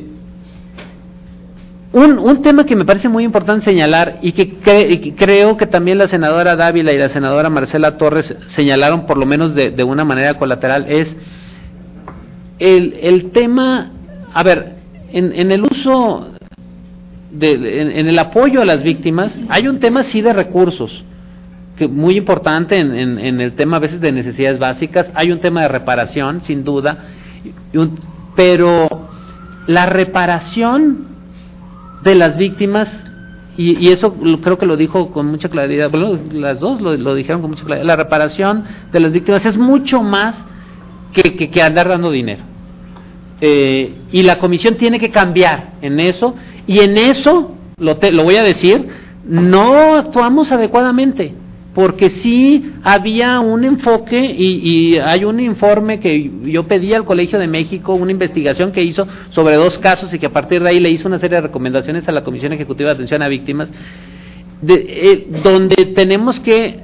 un, un tema que me parece muy importante señalar y que, cre, y que creo que también la senadora Dávila y la senadora Marcela Torres señalaron por lo menos de, de una manera colateral es el, el tema, a ver, en, en el uso De, en, en el apoyo a las víctimas hay un tema sí de recursos que muy importante en, en, en el tema a veces de necesidades básicas, hay un tema de reparación sin duda, y un, pero la reparación de las víctimas y, y eso lo, creo que lo dijo con mucha claridad, bueno, las dos lo, lo dijeron con mucha claridad, la reparación de las víctimas es mucho más que, que, que andar dando dinero. Eh, y la comisión tiene que cambiar en eso, y en eso, lo, te, lo voy a decir, no actuamos adecuadamente, porque sí había un enfoque y, y hay un informe que yo pedí al Colegio de México, una investigación que hizo sobre dos casos y que a partir de ahí le hizo una serie de recomendaciones a la Comisión Ejecutiva de Atención a Víctimas, de, eh, donde tenemos que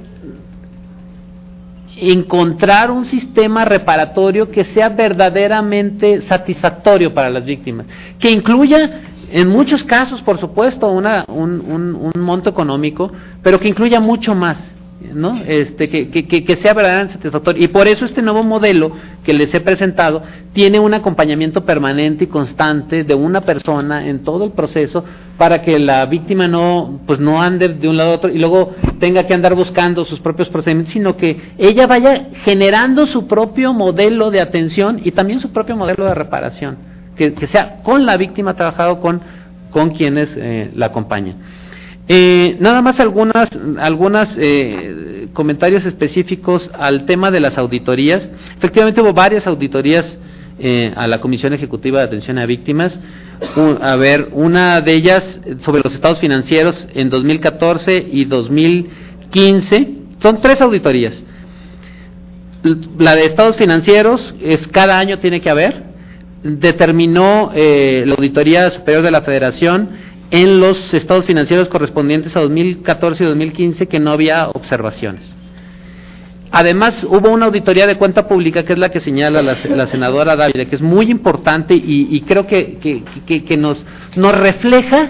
encontrar un sistema reparatorio que sea verdaderamente satisfactorio para las víctimas, que incluya en muchos casos, por supuesto, una, un, un, un monto económico, pero que incluya mucho más, ¿no? Este, que, que, que sea verdaderamente satisfactorio. Y por eso este nuevo modelo que les he presentado tiene un acompañamiento permanente y constante de una persona en todo el proceso, para que la víctima no, pues no ande de un lado a otro y luego tenga que andar buscando sus propios procedimientos, sino que ella vaya generando su propio modelo de atención y también su propio modelo de reparación, que, que sea con la víctima trabajado con, con quienes eh, la acompañan. Eh, nada más algunas, algunas eh, comentarios específicos al tema de las auditorías. Efectivamente hubo varias auditorías eh, a la Comisión Ejecutiva de Atención a Víctimas. Un, a ver, una de ellas sobre los estados financieros en dos mil catorce y dos mil quince. Son tres auditorías. La de estados financieros es cada año tiene que haber. Determinó eh, la Auditoría Superior de la Federación en los estados financieros correspondientes a dos mil catorce y dos mil quince que no había observaciones. Además, hubo una auditoría de cuenta pública, que es la que señala la, la senadora Dávila, que es muy importante y, y creo que, que, que, que nos, nos refleja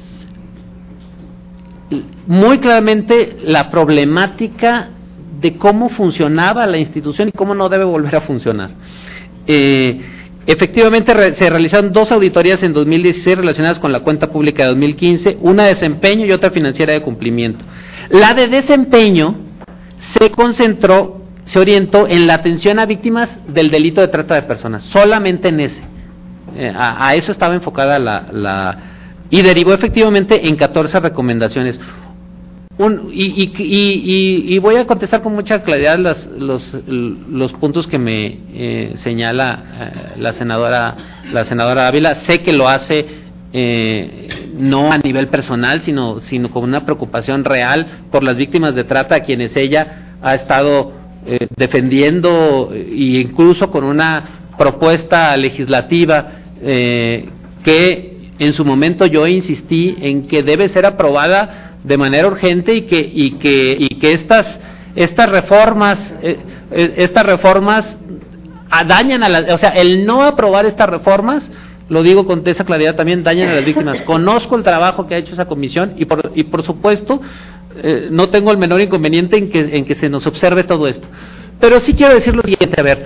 muy claramente la problemática de cómo funcionaba la institución y cómo no debe volver a funcionar. Eh, Efectivamente, re, se realizaron dos auditorías en dos mil dieciséis relacionadas con la cuenta pública de dos mil quince, una de desempeño y otra financiera de cumplimiento. La de desempeño se concentró, se orientó en la atención a víctimas del delito de trata de personas, solamente en ese. Eh, a, a eso estaba enfocada la, la... y derivó efectivamente en catorce recomendaciones. Un, y, y, y, y voy a contestar con mucha claridad las, los, los puntos que me eh, señala eh, la senadora la senadora Ávila. Sé que lo hace eh, no a nivel personal, sino, sino con una preocupación real por las víctimas de trata, a quienes ella ha estado eh, defendiendo, e incluso con una propuesta legislativa eh, que en su momento yo insistí en que debe ser aprobada de manera urgente y que y que y que estas estas reformas eh, eh, estas reformas dañan a las, o sea, el no aprobar estas reformas, lo digo con esa claridad también, dañan a las víctimas. Conozco el trabajo que ha hecho esa comisión y por y por supuesto eh, no tengo el menor inconveniente en que en que se nos observe todo esto. Pero sí quiero decir lo siguiente, a ver,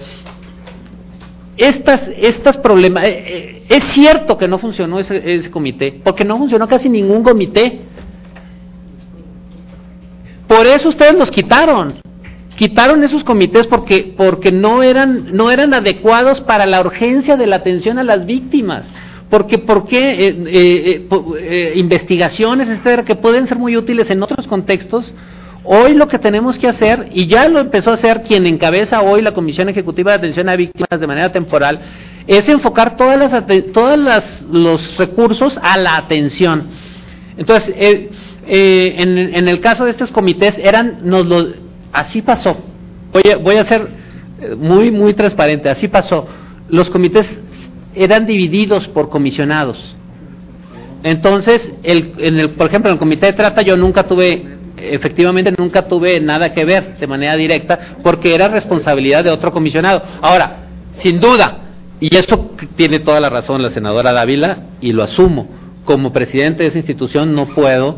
estas estas problemas, eh, eh, es cierto que no funcionó ese, ese comité, porque no funcionó casi ningún comité. Por eso ustedes los quitaron. Quitaron esos comités porque porque no eran no eran adecuados para la urgencia de la atención a las víctimas. Porque por qué eh, eh, eh, investigaciones, etcétera, que pueden ser muy útiles en otros contextos. Hoy lo que tenemos que hacer, y ya lo empezó a hacer quien encabeza hoy la Comisión Ejecutiva de Atención a Víctimas de manera temporal, es enfocar todas las todas las los recursos a la atención. Entonces, eh, eh, en, en el caso de estos comités eran nos lo así pasó. Voy a, voy a ser muy muy transparente, así pasó. Los comités eran divididos por comisionados. Entonces, el, en el, por ejemplo, en el comité de trata yo nunca tuve efectivamente nunca tuve nada que ver de manera directa porque era responsabilidad de otro comisionado. Ahora, sin duda, y eso tiene toda la razón la senadora Dávila y lo asumo, como presidente de esa institución no puedo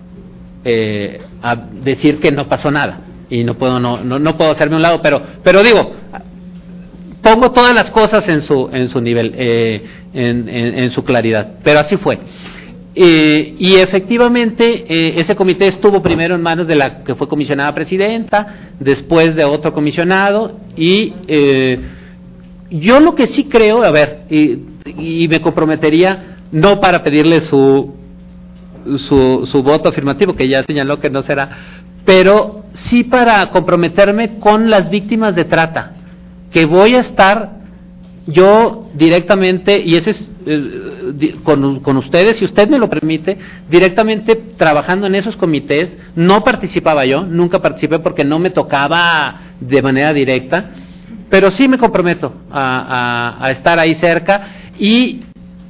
eh, a decir que no pasó nada y no puedo no, no no puedo hacerme a un lado, pero pero digo, pongo todas las cosas en su en su nivel, eh, en, en, en su claridad, pero así fue. Eh, y efectivamente eh, ese comité estuvo primero en manos de la que fue comisionada presidenta, después de otro comisionado, y eh, yo lo que sí creo, a ver, y, y me comprometería, no para pedirle su, su su voto afirmativo, que ya señaló que no será, pero sí para comprometerme con las víctimas de trata, que voy a estar yo directamente, y ese es eh, con, con ustedes, si usted me lo permite, directamente trabajando en esos comités. No participaba yo, nunca participé porque no me tocaba de manera directa, pero sí me comprometo a, a, a estar ahí cerca y,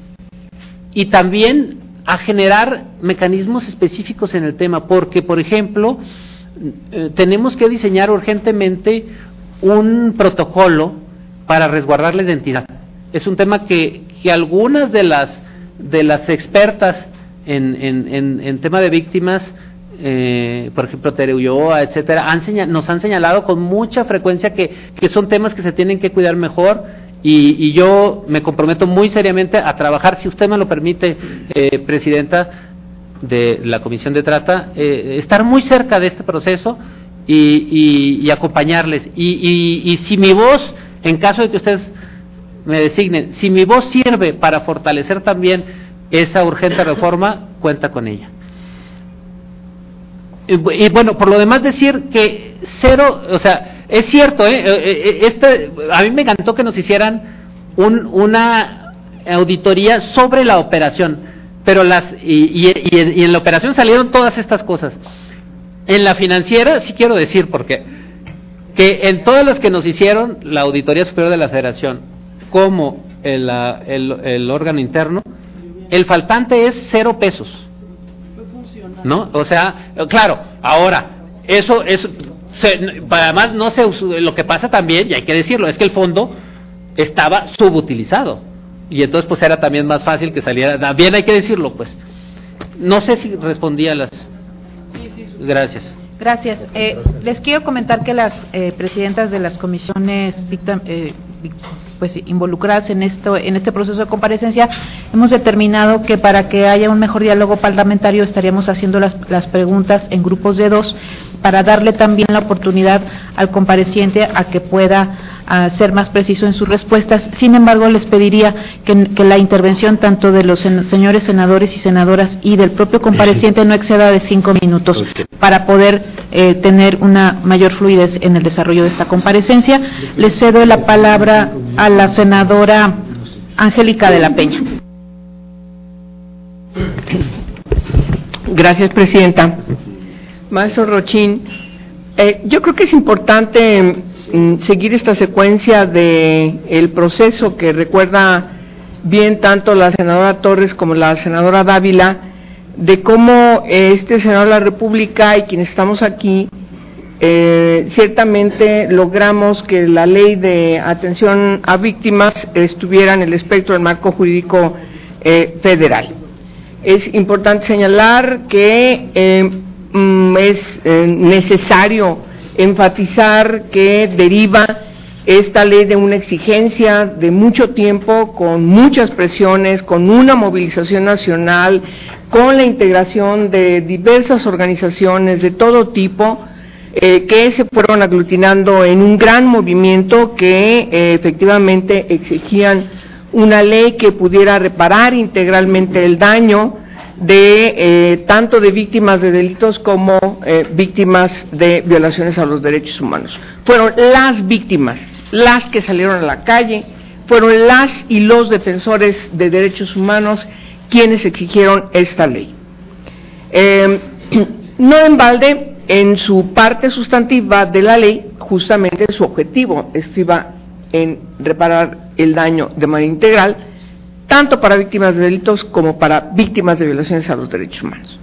y también a generar mecanismos específicos en el tema, porque, por ejemplo, eh, tenemos que diseñar urgentemente un protocolo para resguardar la identidad. Es un tema que, que algunas de las de las expertas en, en, en, en tema de víctimas, eh, por ejemplo Tere Ulloa, etcétera, han señal, nos han señalado con mucha frecuencia que, que son temas que se tienen que cuidar mejor, y, y yo me comprometo muy seriamente a trabajar, si usted me lo permite, eh, presidenta de la Comisión de Trata, eh, estar muy cerca de este proceso y, y, y acompañarles, y, y, y si mi voz, en caso de que ustedes me designen, si mi voz sirve para fortalecer también esa urgente reforma, cuenta con ella. Y, y bueno, por lo demás decir que cero, o sea, es cierto, ¿eh? Este, a mí me encantó que nos hicieran un, una auditoría sobre la operación, pero las y, y, y, en, y en la operación salieron todas estas cosas. En la financiera, sí quiero decir, porque que en todas las que nos hicieron la Auditoría Superior de la Federación, como el, el, el órgano interno, el faltante es cero pesos, ¿no? O sea, claro, ahora, eso es, se, además no se, lo que pasa también, y hay que decirlo, es que el fondo estaba subutilizado, y entonces pues era también más fácil que saliera, también hay que decirlo, pues. No sé si respondí a las... Gracias. Gracias. Eh, les quiero comentar que las eh, presidentas de las comisiones dictam, eh, pues involucradas en esto, en este proceso de comparecencia, hemos determinado que para que haya un mejor diálogo parlamentario estaríamos haciendo las, las preguntas en grupos de dos, para darle también la oportunidad al compareciente a que pueda a ser más preciso en sus respuestas. Sin embargo, les pediría que, que la intervención tanto de los sen, señores senadores y senadoras y del propio compareciente no exceda de cinco minutos, okay, para poder eh, tener una mayor fluidez en el desarrollo de esta comparecencia. Les cedo la palabra a la senadora Angélica de la Peña. Gracias, presidenta. Maestro Rochín, eh, yo creo que es importante mm, seguir esta secuencia de el proceso que recuerda bien tanto la senadora Torres como la senadora Dávila, de cómo este senador de la República y quienes estamos aquí eh, ciertamente logramos que la ley de atención a víctimas estuviera en el espectro del marco jurídico eh, federal. Es importante señalar que eh, mm, es eh, necesario enfatizar que deriva esta ley de una exigencia de mucho tiempo, con muchas presiones, con una movilización nacional, con la integración de diversas organizaciones de todo tipo, eh, que se fueron aglutinando en un gran movimiento que eh, efectivamente exigían una ley que pudiera reparar integralmente el daño de eh, tanto de víctimas de delitos como eh, víctimas de violaciones a los derechos humanos. Fueron las víctimas las que salieron a la calle, fueron las y los defensores de derechos humanos quienes exigieron esta ley. Eh, no en balde, en su parte sustantiva de la ley, justamente su objetivo estriba en reparar el daño de manera integral, tanto para víctimas de delitos como para víctimas de violaciones a los derechos humanos.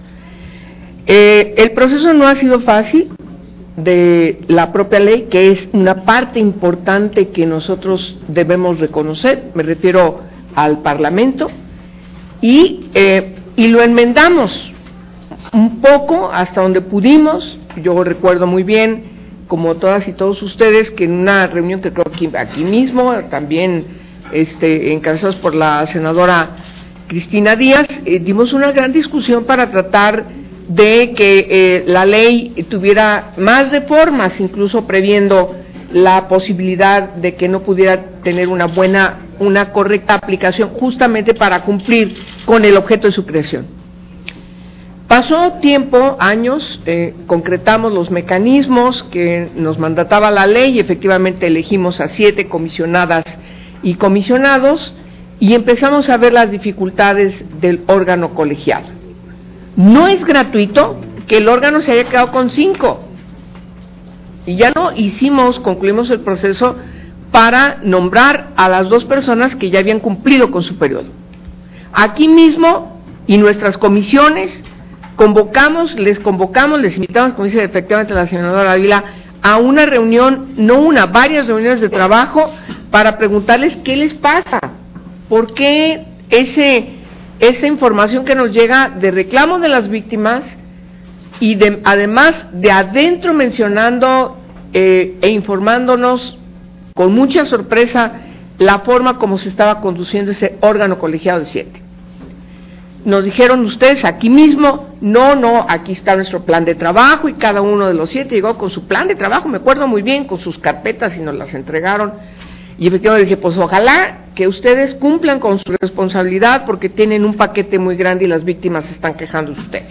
Eh, el proceso no ha sido fácil de la propia ley, que es una parte importante que nosotros debemos reconocer, me refiero al Parlamento, y, eh, y lo enmendamos un poco hasta donde pudimos. Yo recuerdo muy bien, como todas y todos ustedes, que en una reunión que creo que aquí mismo, también este, encabezados por la senadora Cristina Díaz, eh, dimos una gran discusión para tratar de que eh, la ley tuviera más reformas, incluso previendo la posibilidad de que no pudiera tener una buena, una correcta aplicación, justamente para cumplir con el objeto de su creación. Pasó tiempo, años, eh, concretamos los mecanismos que nos mandataba la ley y efectivamente elegimos a siete comisionadas y comisionados y empezamos a ver las dificultades del órgano colegiado. No es gratuito que el órgano se haya quedado con cinco, y ya no hicimos, concluimos el proceso para nombrar a las dos personas que ya habían cumplido con su periodo. Aquí mismo, y nuestras comisiones, convocamos, les convocamos, les invitamos, como dice efectivamente la senadora Ávila, a una reunión, no una, varias reuniones de trabajo, para preguntarles qué les pasa, por qué ese... esa información que nos llega de reclamos de las víctimas y de, además de adentro mencionando eh, e informándonos con mucha sorpresa la forma como se estaba conduciendo ese órgano colegiado de siete. Nos dijeron ustedes aquí mismo, no, no, aquí está nuestro plan de trabajo, y cada uno de los siete llegó con su plan de trabajo, me acuerdo muy bien, con sus carpetas y nos las entregaron. Y efectivamente dije, pues ojalá que ustedes cumplan con su responsabilidad, porque tienen un paquete muy grande y las víctimas se están quejando de ustedes.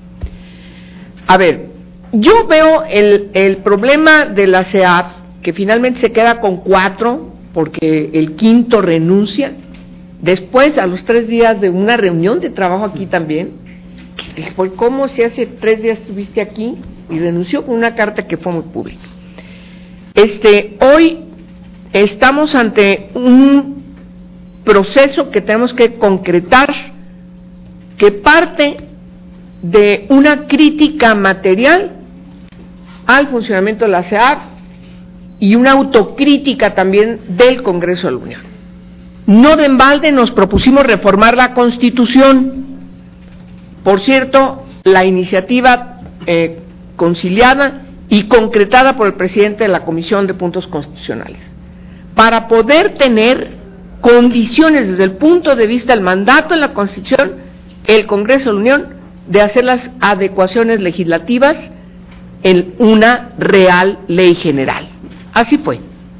A ver, yo veo el, el problema de la C E A P, que finalmente se queda con cuatro, porque el quinto renuncia, después a los tres días de una reunión de trabajo aquí también, que fue como si hace tres días estuviste aquí, y renunció con una carta que fue muy pública. Este, hoy estamos ante un proceso que tenemos que concretar, que parte de una crítica material al funcionamiento de la C E A P y una autocrítica también del Congreso de la Unión. No de embalde nos propusimos reformar la Constitución. Por cierto, la iniciativa eh, conciliada y concretada por el presidente de la Comisión de Puntos Constitucionales, para poder tener condiciones desde el punto de vista del mandato de la Constitución, el Congreso de la Unión, de hacer las adecuaciones legislativas en una real ley general. Así fue.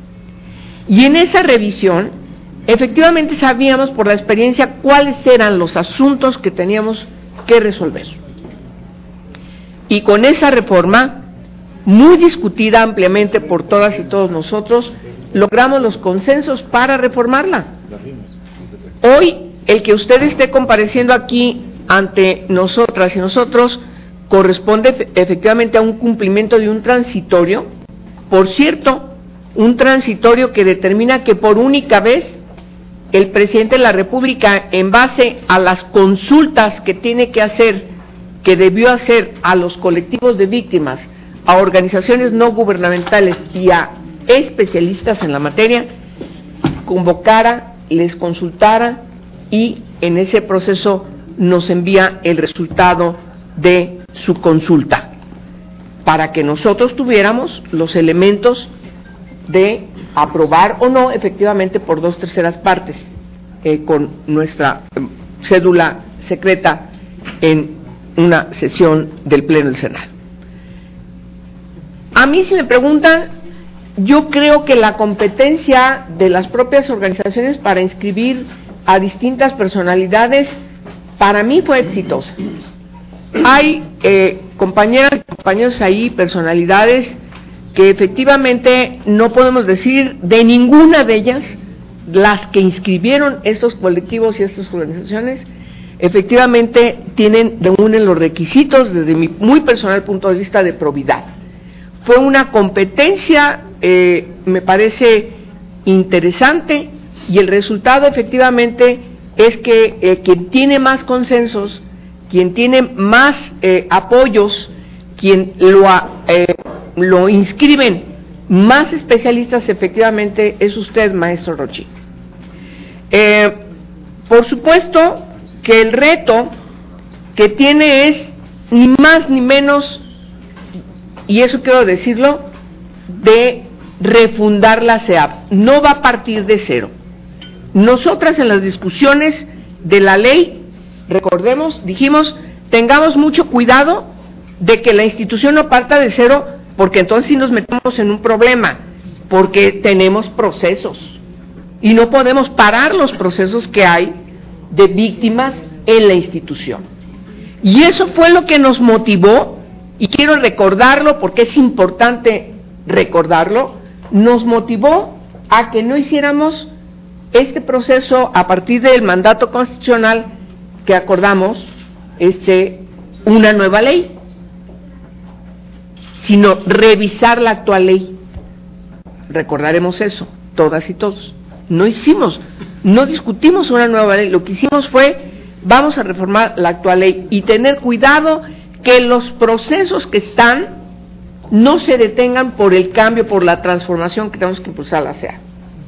Y en esa revisión, efectivamente sabíamos por la experiencia cuáles eran los asuntos que teníamos que resolver. Y con esa reforma, muy discutida ampliamente por todas y todos nosotros, logramos los consensos para reformarla. Hoy, el que usted esté compareciendo aquí ante nosotras y nosotros corresponde efectivamente a un cumplimiento de un transitorio, por cierto, un transitorio que determina que por única vez el presidente de la República, en base a las consultas que tiene que hacer, que debió hacer a los colectivos de víctimas, a organizaciones no gubernamentales y a especialistas en la materia, convocara, les consultara y en ese proceso nos envía el resultado de su consulta, para que nosotros tuviéramos los elementos de aprobar o no efectivamente por dos terceras partes eh, con nuestra eh, cédula secreta en una sesión del Pleno del Senado. A mí, si me preguntan, yo creo que la competencia de las propias organizaciones para inscribir a distintas personalidades para mí fue exitosa. Hay eh, compañeras y compañeros ahí, personalidades que efectivamente no podemos decir de ninguna de ellas, las que inscribieron estos colectivos y estas organizaciones, efectivamente tienen, reúnen los requisitos desde mi muy personal punto de vista de probidad. Fue una competencia, eh, me parece interesante, y el resultado efectivamente es que eh, quien tiene más consensos, quien tiene más eh, apoyos, quien lo, eh, lo inscriben más especialistas, efectivamente es usted, maestro Rochín. Eh, por supuesto que el reto que tiene es ni más ni menos, y eso quiero decirlo, de refundar la C E A P. No va a partir de cero. Nosotras en las discusiones de la ley, recordemos, dijimos, tengamos mucho cuidado de que la institución no parta de cero, porque entonces sí nos metemos en un problema, porque tenemos procesos y no podemos parar los procesos que hay de víctimas en la institución. Y eso fue lo que nos motivó, y quiero recordarlo porque es importante recordarlo, nos motivó a que no hiciéramos este proceso a partir del mandato constitucional que acordamos, este, una nueva ley, sino revisar la actual ley. Recordaremos eso, todas y todos. No hicimos, no discutimos una nueva ley, lo que hicimos fue, vamos a reformar la actual ley y tener cuidado que los procesos que están no se detengan por el cambio, por la transformación que tenemos que impulsar la C E A.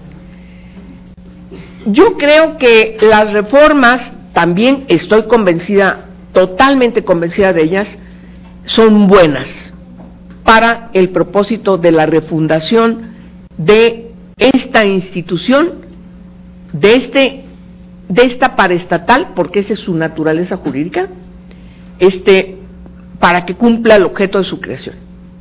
Yo creo que las reformas, también estoy convencida, totalmente convencida de ellas, son buenas para el propósito de la refundación de esta institución, de este, de esta paraestatal, porque esa es su naturaleza jurídica, este, para que cumpla el objeto de su creación.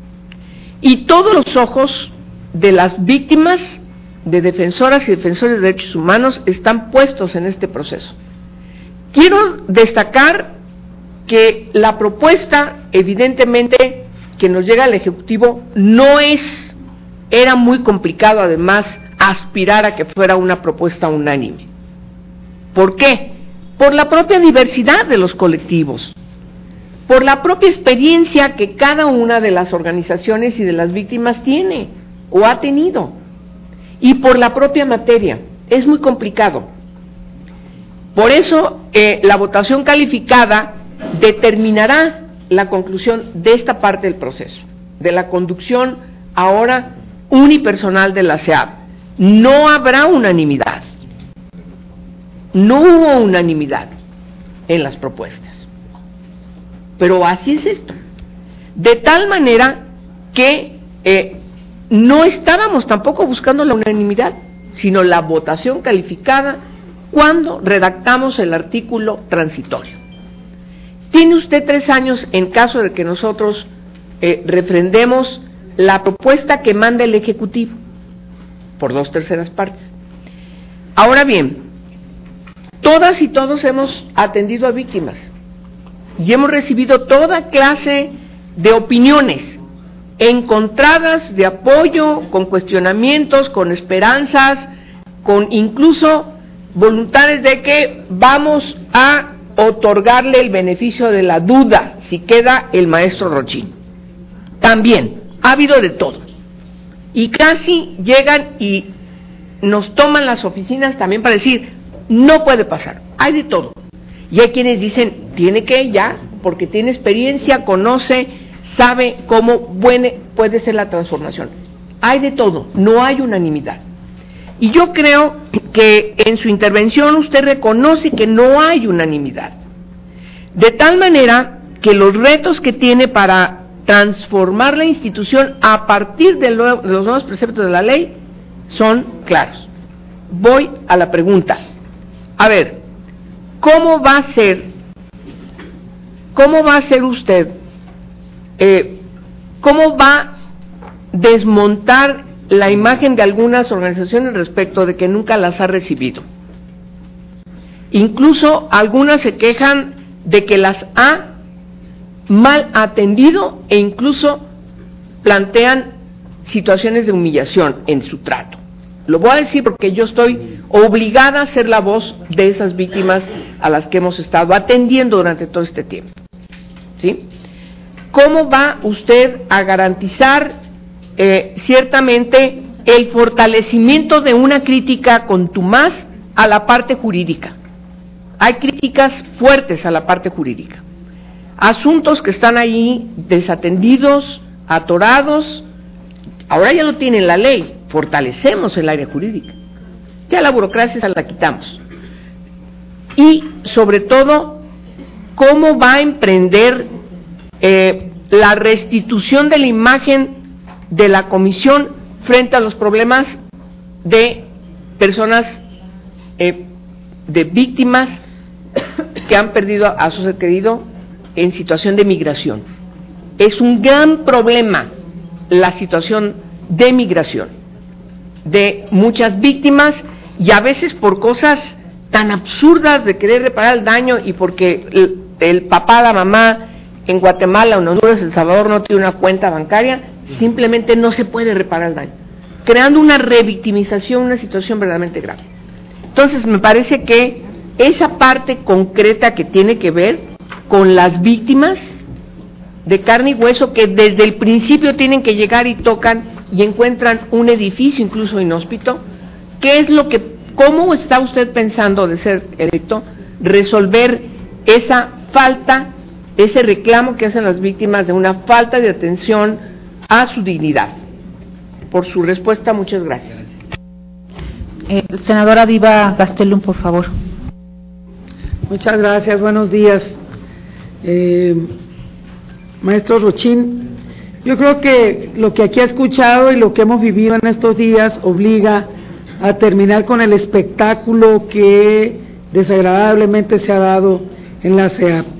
Y todos los ojos de las víctimas, de defensoras y defensores de derechos humanos, están puestos en este proceso. Quiero destacar que la propuesta, evidentemente, que nos llega al Ejecutivo, no es, era muy complicado además aspirar a que fuera una propuesta unánime. ¿Por qué? Por la propia diversidad de los colectivos, por la propia experiencia que cada una de las organizaciones y de las víctimas tiene o ha tenido, y por la propia materia. Es muy complicado. Por eso, eh, la votación calificada determinará la conclusión de esta parte del proceso, de la conducción ahora unipersonal de la C E A P. No habrá unanimidad. No hubo unanimidad en las propuestas. Pero así es esto. De tal manera que eh, no estábamos tampoco buscando la unanimidad, sino la votación calificada cuando redactamos el artículo transitorio. Tiene usted tres años en caso de que nosotros eh, refrendemos la propuesta que manda el Ejecutivo, por dos terceras partes. Ahora bien, todas y todos hemos atendido a víctimas y hemos recibido toda clase de opiniones encontradas, de apoyo, con cuestionamientos, con esperanzas, con incluso voluntades de que vamos a otorgarle el beneficio de la duda si queda el maestro Rochín. También ha habido de todo. y casi llegan y nos toman las oficinas también para decir, no puede pasar, hay de todo. Y hay quienes dicen, tiene que ya, porque tiene experiencia, conoce, sabe cómo buena puede ser la transformación. Hay de todo, no hay unanimidad. Y yo creo que en su intervención usted reconoce que no hay unanimidad. De tal manera que los retos que tiene para transformar la institución a partir de, lo, de los nuevos preceptos de la ley son claros. Voy a la pregunta. A ver, ¿cómo va a ser, cómo va a ser usted, eh, cómo va a desmontar la imagen de algunas organizaciones respecto de que nunca las ha recibido? Incluso algunas se quejan de que las ha mal atendido e incluso plantean situaciones de humillación en su trato. Lo voy a decir porque yo estoy obligada a ser la voz de esas víctimas a las que hemos estado atendiendo durante todo este tiempo. ¿Sí? ¿Cómo va usted a garantizar eh, ciertamente el fortalecimiento de una crítica contumaz a la parte jurídica? Hay críticas fuertes a la parte jurídica. Asuntos que están ahí desatendidos, atorados, ahora ya lo tiene la ley, fortalecemos el área jurídica. Ya la burocracia se la quitamos. Y, sobre todo, ¿cómo va a emprender eh, la restitución de la imagen de la comisión frente a los problemas de personas, eh, de víctimas que han perdido a su ser querido en situación de migración? Es un gran problema la situación de migración, de muchas víctimas, y a veces por cosas tan absurdas de querer reparar el daño y porque el, el papá, la mamá en Guatemala o en Honduras, El Salvador no tiene una cuenta bancaria, simplemente no se puede reparar el daño, creando una revictimización, una situación verdaderamente grave. Entonces me parece que esa parte concreta que tiene que ver con las víctimas de carne y hueso, que desde el principio tienen que llegar y tocan y encuentran un edificio incluso inhóspito, ¿qué es lo que, cómo está usted pensando, de ser electo, resolver esa falta, ese reclamo que hacen las víctimas de una falta de atención a su dignidad? Por su respuesta, muchas gracias. Eh, senadora Diva Gastelum, por favor. Muchas gracias, buenos días. Eh, maestro Rochín, yo creo que lo que aquí ha escuchado y lo que hemos vivido en estos días obliga a terminar con el espectáculo que desagradablemente se ha dado en la C E A P.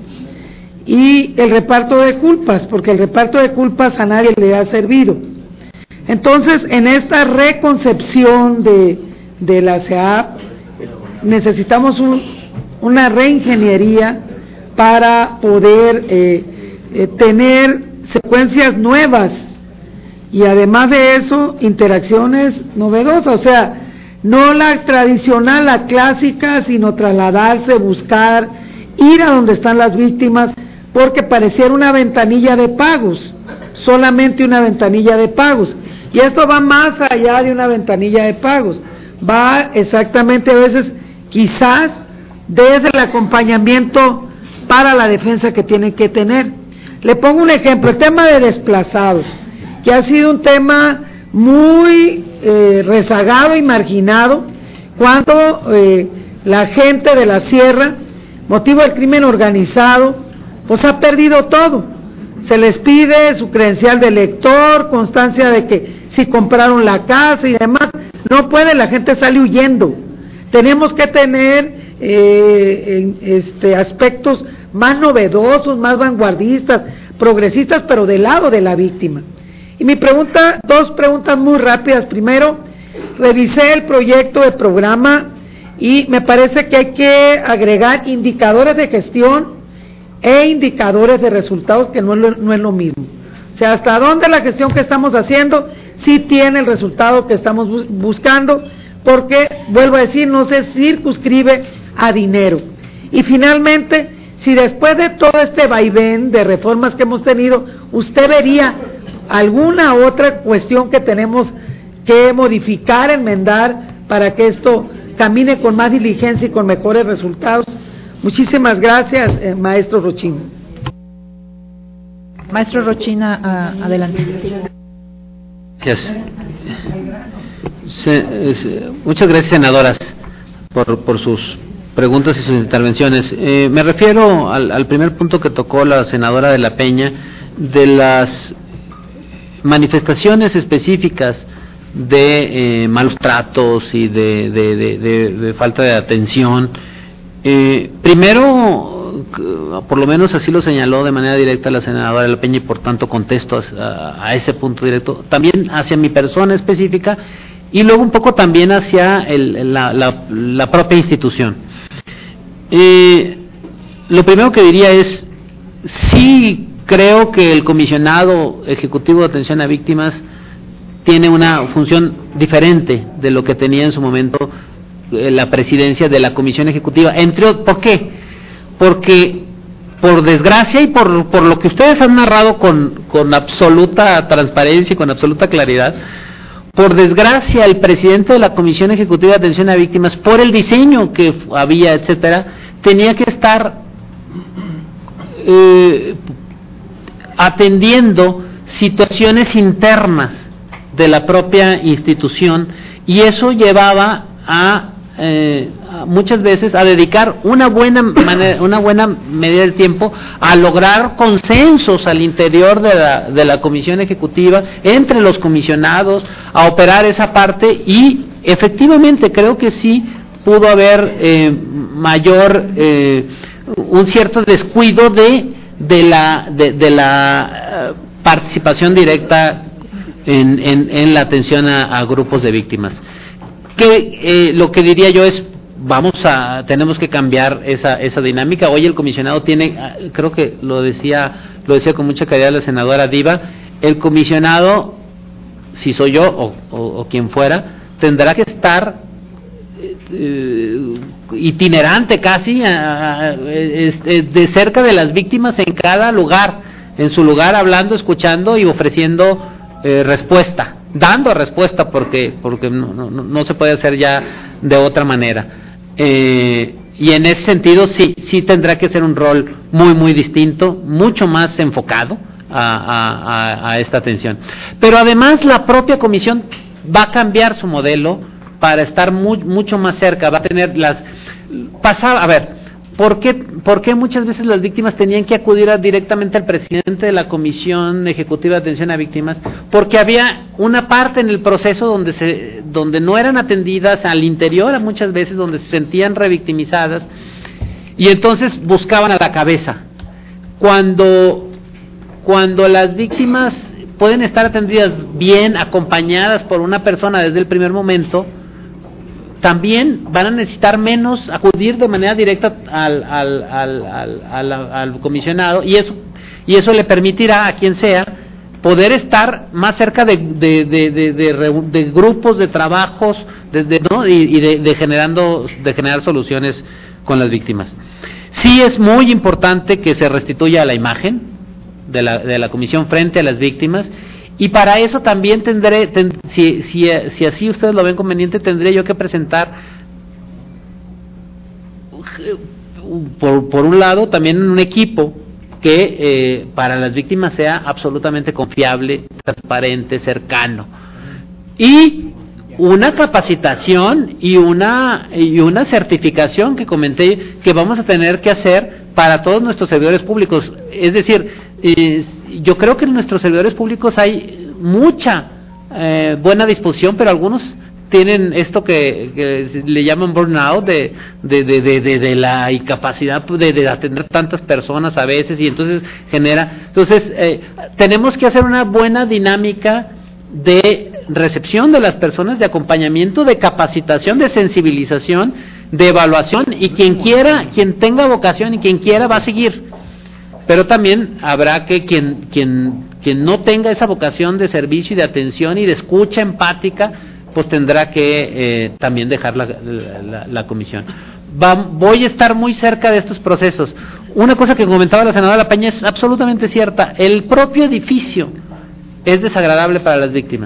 Y el reparto de culpas, porque el reparto de culpas a nadie le ha servido. Entonces, en esta reconcepción de, de la C E A P, necesitamos un, una reingeniería para poder eh, eh, tener secuencias nuevas y además de eso, interacciones novedosas, o sea, no la tradicional, la clásica, sino trasladarse, buscar, ir a donde están las víctimas, porque pareciera una ventanilla de pagos, solamente una ventanilla de pagos, y esto va más allá de una ventanilla de pagos, va exactamente a veces, quizás, desde el acompañamiento para la defensa que tienen que tener. Le pongo un ejemplo, el tema de desplazados, que ha sido un tema muy eh, rezagado y marginado, cuando eh, la gente de la sierra, motivo del crimen organizado, pues ha perdido todo. Se les pide su credencial de elector, constancia de que si compraron la casa y demás, no puede, la gente sale huyendo. Tenemos que tener eh, en, este, aspectos más novedosos, más vanguardistas, progresistas, pero del lado de la víctima. Y mi pregunta, dos preguntas muy rápidas. Primero, revisé el proyecto de programa y me parece que hay que agregar indicadores de gestión e indicadores de resultados, que no es lo, no es lo mismo. O sea, hasta dónde la gestión que estamos haciendo sí tiene el resultado que estamos bus- buscando, porque, vuelvo a decir, no se circunscribe a dinero. Y finalmente, si después de todo este vaivén de reformas que hemos tenido, usted vería alguna otra cuestión que tenemos que modificar, enmendar, para que esto camine con más diligencia y con mejores resultados. Muchísimas gracias, eh, maestro Rochín. Maestro Rochín, a, adelante. Gracias. Se, se, muchas gracias, senadoras, por, por sus preguntas y sus intervenciones. Eh, me refiero al, al primer punto que tocó la senadora de la Peña, de las manifestaciones específicas de eh, malos tratos y de, de, de, de, de falta de atención. Eh, primero, por lo menos así lo señaló de manera directa la senadora de la Peña y por tanto contesto a, a ese punto directo, también hacia mi persona específica y luego un poco también hacia el, la, la, la propia institución. Eh, lo primero que diría es, sí creo que el comisionado ejecutivo de atención a víctimas tiene una función diferente de lo que tenía en su momento eh, la presidencia de la comisión ejecutiva. Entre, ¿por qué? Porque por desgracia y por, por lo que ustedes han narrado con, con absoluta transparencia y con absoluta claridad, por desgracia el presidente de la comisión ejecutiva de atención a víctimas, por el diseño que había, etcétera, tenía que estar eh, atendiendo situaciones internas de la propia institución y eso llevaba a, eh, a muchas veces a dedicar una buena manera, una buena medida del tiempo a lograr consensos al interior de la, de la comisión ejecutiva entre los comisionados, a operar esa parte y efectivamente creo que sí pudo haber eh, mayor eh, un cierto descuido de de la de, de la uh, participación directa en, en, en la atención a, a grupos de víctimas. Que eh, lo que diría yo es vamos a tenemos que cambiar esa esa dinámica. Hoy el comisionado tiene, creo que lo decía lo decía con mucha claridad la senadora Diva, el comisionado, si soy yo o, o, o quien fuera, tendrá que estar eh, itinerante casi a, a, de cerca de las víctimas en cada lugar, en su lugar, hablando, escuchando y ofreciendo eh, respuesta, dando respuesta porque porque no, no, no se puede hacer ya de otra manera. Eh, y en ese sentido sí sí tendrá que ser un rol muy muy distinto, mucho más enfocado a, a, a, a esta atención. Pero además la propia comisión va a cambiar su modelo para estar muy, mucho más cerca, va a tener las... Pasaba, a ver, ¿por qué, ¿por qué muchas veces las víctimas tenían que acudir a, directamente al presidente de la Comisión Ejecutiva de Atención a Víctimas? Porque había una parte en el proceso donde se, donde no eran atendidas al interior, muchas veces donde se sentían revictimizadas, y entonces buscaban a la cabeza. Cuando, cuando las víctimas pueden estar atendidas bien, acompañadas por una persona desde el primer momento, también van a necesitar menos acudir de manera directa al, al, al, al, al, al comisionado y eso y eso le permitirá a quien sea poder estar más cerca de, de, de, de, de, de grupos de trabajos de, de, ¿no? y, y de, de generando de generar soluciones con las víctimas. Sí es muy importante que se restituya la imagen de la, de la comisión frente a las víctimas. Y para eso también tendré, ten, si, si, si así ustedes lo ven conveniente, tendré yo que presentar, por, por un lado, también un equipo que eh, para las víctimas sea absolutamente confiable, transparente, cercano. Y una capacitación y una, y una certificación que comenté que vamos a tener que hacer para todos nuestros servidores públicos. Es decir, eh, yo creo que en nuestros servidores públicos hay mucha eh, buena disposición, pero algunos tienen esto que, que le llaman burnout de, de, de, de, de, de la incapacidad de, de atender tantas personas a veces y entonces genera, entonces eh, tenemos que hacer una buena dinámica de recepción de las personas, de acompañamiento, de capacitación, de sensibilización, de evaluación y quien quiera, quien tenga vocación y quien quiera va a seguir. Pero también habrá que quien quien quien no tenga esa vocación de servicio y de atención y de escucha empática, pues tendrá que eh, también dejar la, la, la comisión. Va, voy a estar muy cerca de estos procesos. Una cosa que comentaba la senadora La Peña es absolutamente cierta. El propio edificio es desagradable para las víctimas.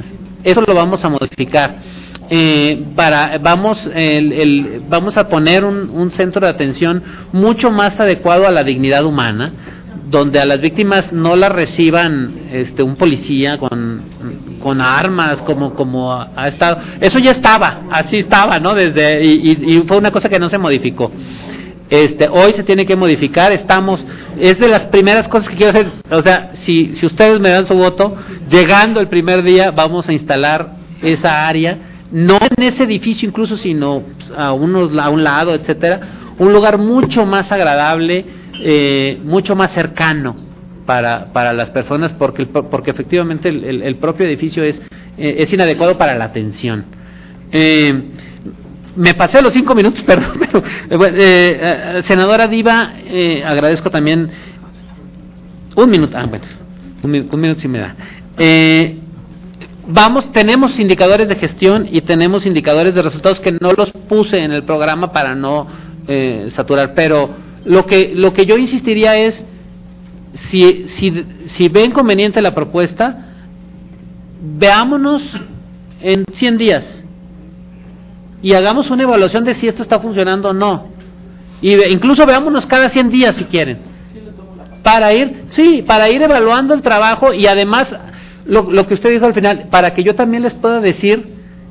eso lo vamos a modificar. Eh, para vamos el, el, vamos a poner un, un centro de atención mucho más adecuado a la dignidad humana, donde a las víctimas no las reciban este un policía con con armas como como ha estado. Eso ya estaba, así estaba, ¿no? Desde y, y fue una cosa que no se modificó. Este, hoy se tiene que modificar, estamos, es de las primeras cosas que quiero hacer, o sea, si si ustedes me dan su voto, llegando el primer día vamos a instalar esa área, no en ese edificio incluso, sino a unos a un lado, etcétera, un lugar mucho más agradable, eh, mucho más cercano para para las personas, porque porque efectivamente el, el, el propio edificio es eh, es inadecuado para la atención. Eh, me pasé los cinco minutos, perdón, pero eh, eh, senadora Diva, eh, agradezco también un minuto, ah, bueno, un, un minuto sí me da. Eh, Vamos, tenemos indicadores de gestión y tenemos indicadores de resultados que no los puse en el programa para no eh, saturar, pero lo que lo que yo insistiría es, si si si ven conveniente la propuesta, veámonos en cien días y hagamos una evaluación de si esto está funcionando o no, y ve, incluso veámonos cada cien días si quieren, para ir, sí, para ir evaluando el trabajo y además Lo, lo que usted dijo al final, para que yo también les pueda decir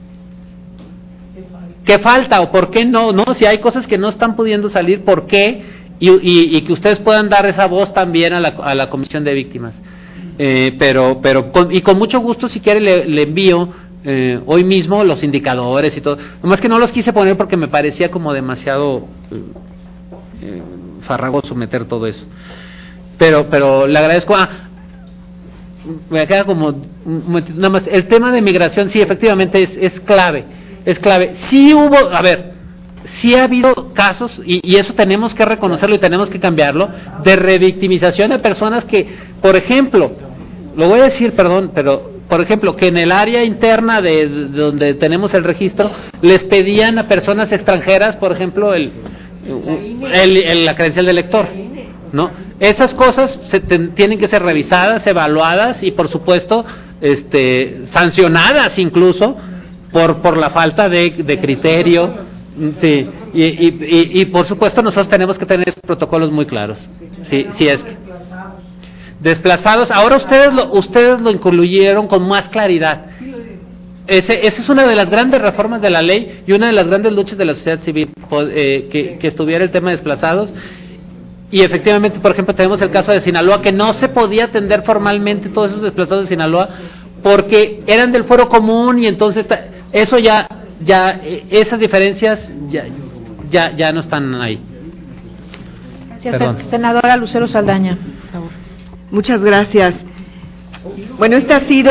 qué falta o por qué no, no, si hay cosas que no están pudiendo salir, por qué, y, y, y que ustedes puedan dar esa voz también a la, a la Comisión de Víctimas. Eh, pero, pero con, y con mucho gusto, si quiere, le, le envío eh, hoy mismo los indicadores y todo. Nomás que no los quise poner porque me parecía como demasiado eh, farragoso meter todo eso. Pero, pero le agradezco. Ah, me queda como nada más el tema de migración, sí, efectivamente es, es clave, es clave. Sí hubo, a ver, sí ha habido casos y, y eso tenemos que reconocerlo y tenemos que cambiarlo, de revictimización de personas que, por ejemplo, lo voy a decir, perdón, pero por ejemplo, que en el área interna de, de donde tenemos el registro les pedían a personas extranjeras, por ejemplo, el, el, el la credencial del lector, ¿no? Esas cosas se ten, tienen que ser revisadas, evaluadas y por supuesto este, sancionadas incluso por por la falta de, de criterio, sí, y, y, y, y por supuesto nosotros tenemos que tener protocolos muy claros, sí, sí es que desplazados. Ahora ustedes lo, ustedes lo incluyeron con más claridad. Ese, esa es una de las grandes reformas de la ley y una de las grandes luchas de la sociedad civil, eh, que, que estuviera el tema de desplazados. Y efectivamente, por ejemplo, tenemos el caso de Sinaloa, que no se podía atender formalmente todos esos desplazados de Sinaloa porque eran del fuero común y entonces eso ya, ya esas diferencias ya, ya, ya no están ahí. Gracias, Perdón. Senadora Lucero Saldaña, por favor. Muchas gracias. Bueno, este ha sido...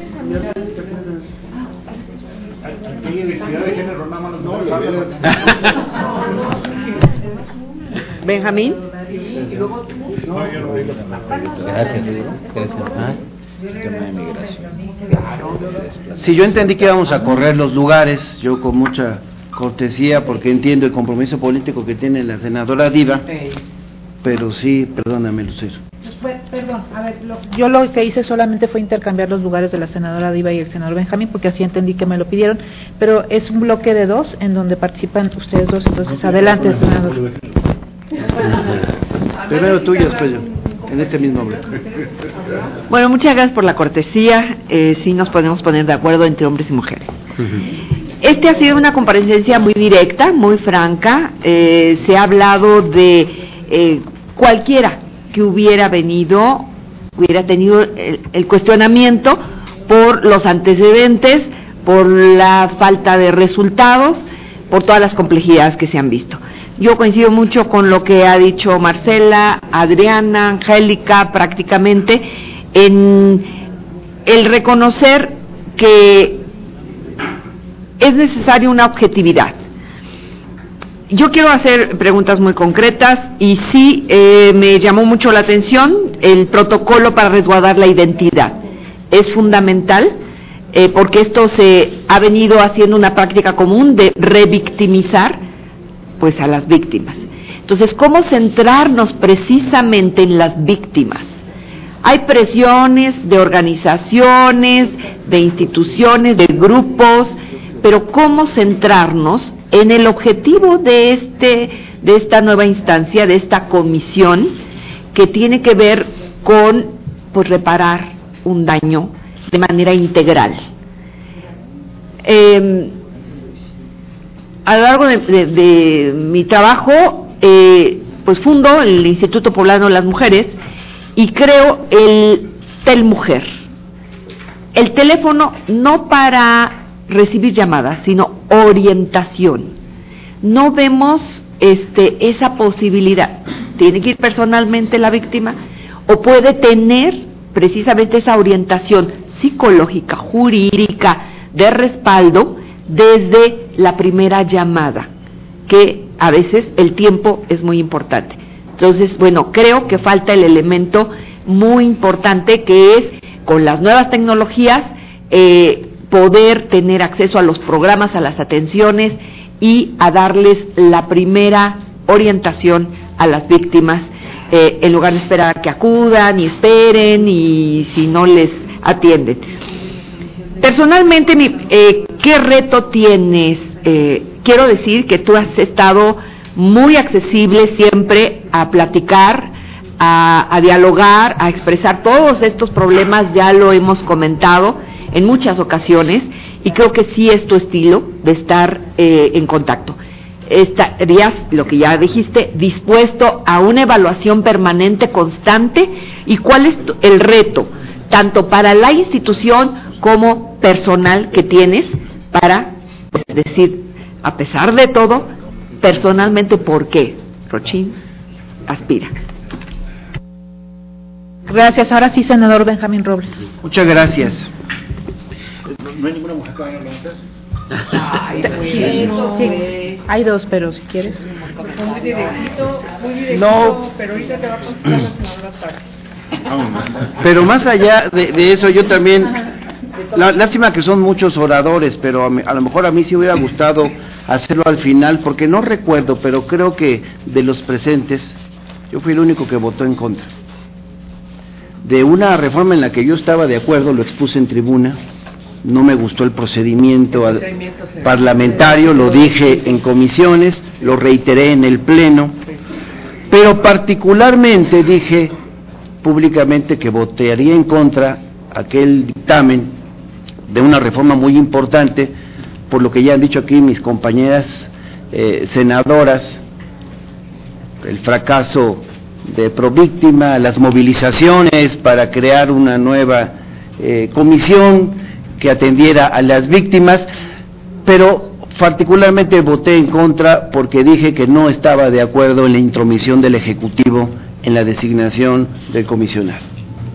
Benjamín. Gracias. Sí, yo entendí que íbamos a correr los lugares, yo con mucha cortesía, porque entiendo el compromiso político que tiene la senadora Diva, pero sí, perdóname, Lucero. Perdón, a ver, lo, yo lo que hice solamente fue intercambiar los lugares de la senadora Diva y el senador Benjamín, porque así entendí que me lo pidieron, pero es un bloque de dos en donde participan ustedes dos, entonces adelante, senador. Primero tú y después yo, en este mismo bloque. Bueno, muchas gracias por la cortesía, eh, sí nos podemos poner de acuerdo entre hombres y mujeres. Uh-huh. Este ha sido una comparecencia muy directa, muy franca, eh, se ha hablado de eh, cualquiera que hubiera venido, hubiera tenido el, el cuestionamiento por los antecedentes, por la falta de resultados, por todas las complejidades que se han visto. Yo coincido mucho con lo que ha dicho Marcela, Adriana, Angélica, prácticamente, en el reconocer que es necesaria una objetividad. Yo quiero hacer preguntas muy concretas y sí eh, me llamó mucho la atención el protocolo para resguardar la identidad. Es fundamental eh, porque esto se ha venido haciendo una práctica común de revictimizar pues a las víctimas. Entonces, ¿cómo centrarnos precisamente en las víctimas? Hay presiones de organizaciones, de instituciones, de grupos, pero ¿cómo centrarnos en el objetivo de este, de esta nueva instancia, de esta comisión, que tiene que ver con, pues, reparar un daño de manera integral? Eh, a lo largo de, de, de mi trabajo, eh, pues fundo el Instituto Poblano de las Mujeres y creo el Telmujer, el teléfono no para recibir llamadas, sino orientación. No vemos este, esa posibilidad. Tiene que ir personalmente la víctima o puede tener precisamente esa orientación psicológica, jurídica, de respaldo desde la primera llamada, que a veces el tiempo es muy importante. Entonces, bueno, creo que falta el elemento muy importante que es, con las nuevas tecnologías, eh, poder tener acceso a los programas, a las atenciones y a darles la primera orientación a las víctimas, eh, en lugar de esperar que acudan y esperen y si no les atienden. Personalmente, mi, eh, ¿qué reto tienes? Eh, quiero decir que tú has estado muy accesible siempre a platicar, a, a dialogar, a expresar todos estos problemas, ya lo hemos comentado en muchas ocasiones, y creo que sí es tu estilo de estar eh, en contacto. Estarías, lo que ya dijiste, dispuesto a una evaluación permanente, constante, y cuál es tu, el reto, tanto para la institución como personal que tienes, para, pues, decir, a pesar de todo, personalmente, ¿por qué Rochín aspira? Gracias. Ahora sí, senador Benjamín Robles. Muchas gracias. ¿No hay ninguna mujer que haga preguntas? Ay, bueno, sí, hay dos, pero si quieres. Muy directito, muy directito, No. pero ahorita te va a contestar la senadora Tarek. Pero más allá de, de eso, yo también, la, lástima que son muchos oradores, pero a, mí, a lo mejor a mí sí hubiera gustado hacerlo al final, porque no recuerdo, pero creo que de los presentes, yo fui el único que votó en contra. De una reforma en la que yo estaba de acuerdo, lo expuse en tribuna, no me gustó el procedimiento parlamentario, lo dije en comisiones, lo reiteré en el Pleno, pero particularmente dije públicamente que votaría en contra aquel dictamen de una reforma muy importante, por lo que ya han dicho aquí mis compañeras eh, senadoras, el fracaso de Províctima, las movilizaciones para crear una nueva eh, comisión que atendiera a las víctimas, pero particularmente voté en contra porque dije que no estaba de acuerdo en la intromisión del Ejecutivo en la designación del comisionado.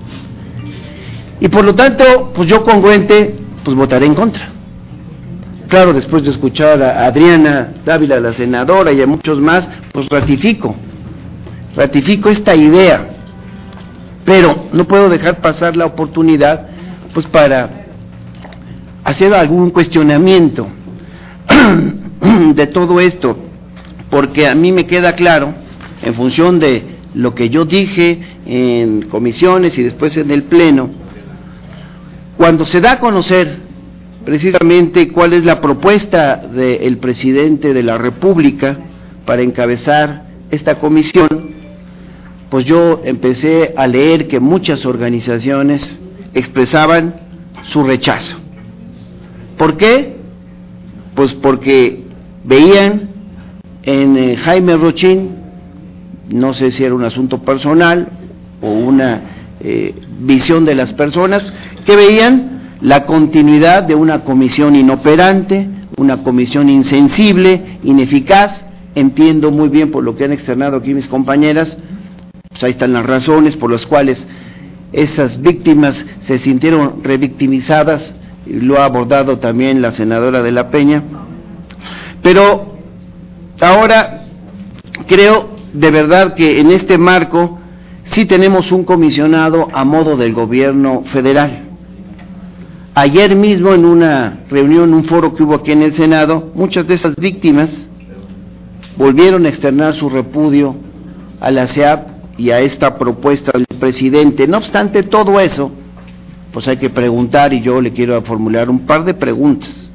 Y por lo tanto, pues yo congruente, pues votaré en contra. Claro, después de escuchar a Adriana Dávila, la senadora, y a muchos más, pues ratifico, ratifico esta idea, pero no puedo dejar pasar la oportunidad, pues para hacer algún cuestionamiento de todo esto, porque a mí me queda claro, en función de lo que yo dije en comisiones y después en el Pleno, cuando se da a conocer precisamente cuál es la propuesta del presidente de la República para encabezar esta comisión, pues yo empecé a leer que muchas organizaciones expresaban su rechazo. ¿Por qué? Pues porque veían en eh, Jaime Rochín, no sé si era un asunto personal o una eh, visión de las personas, que veían la continuidad de una comisión inoperante, una comisión insensible, ineficaz. Entiendo muy bien por lo que han externado aquí mis compañeras, pues ahí están las razones por las cuales esas víctimas se sintieron revictimizadas, lo ha abordado también la senadora de la Peña, pero ahora creo de verdad que en este marco sí tenemos un comisionado a modo del gobierno federal. Ayer mismo en una reunión, un foro que hubo aquí en el Senado, muchas de esas víctimas volvieron a externar su repudio a la C E A P y a esta propuesta del presidente. No obstante todo eso, pues hay que preguntar, y yo le quiero formular un par de preguntas.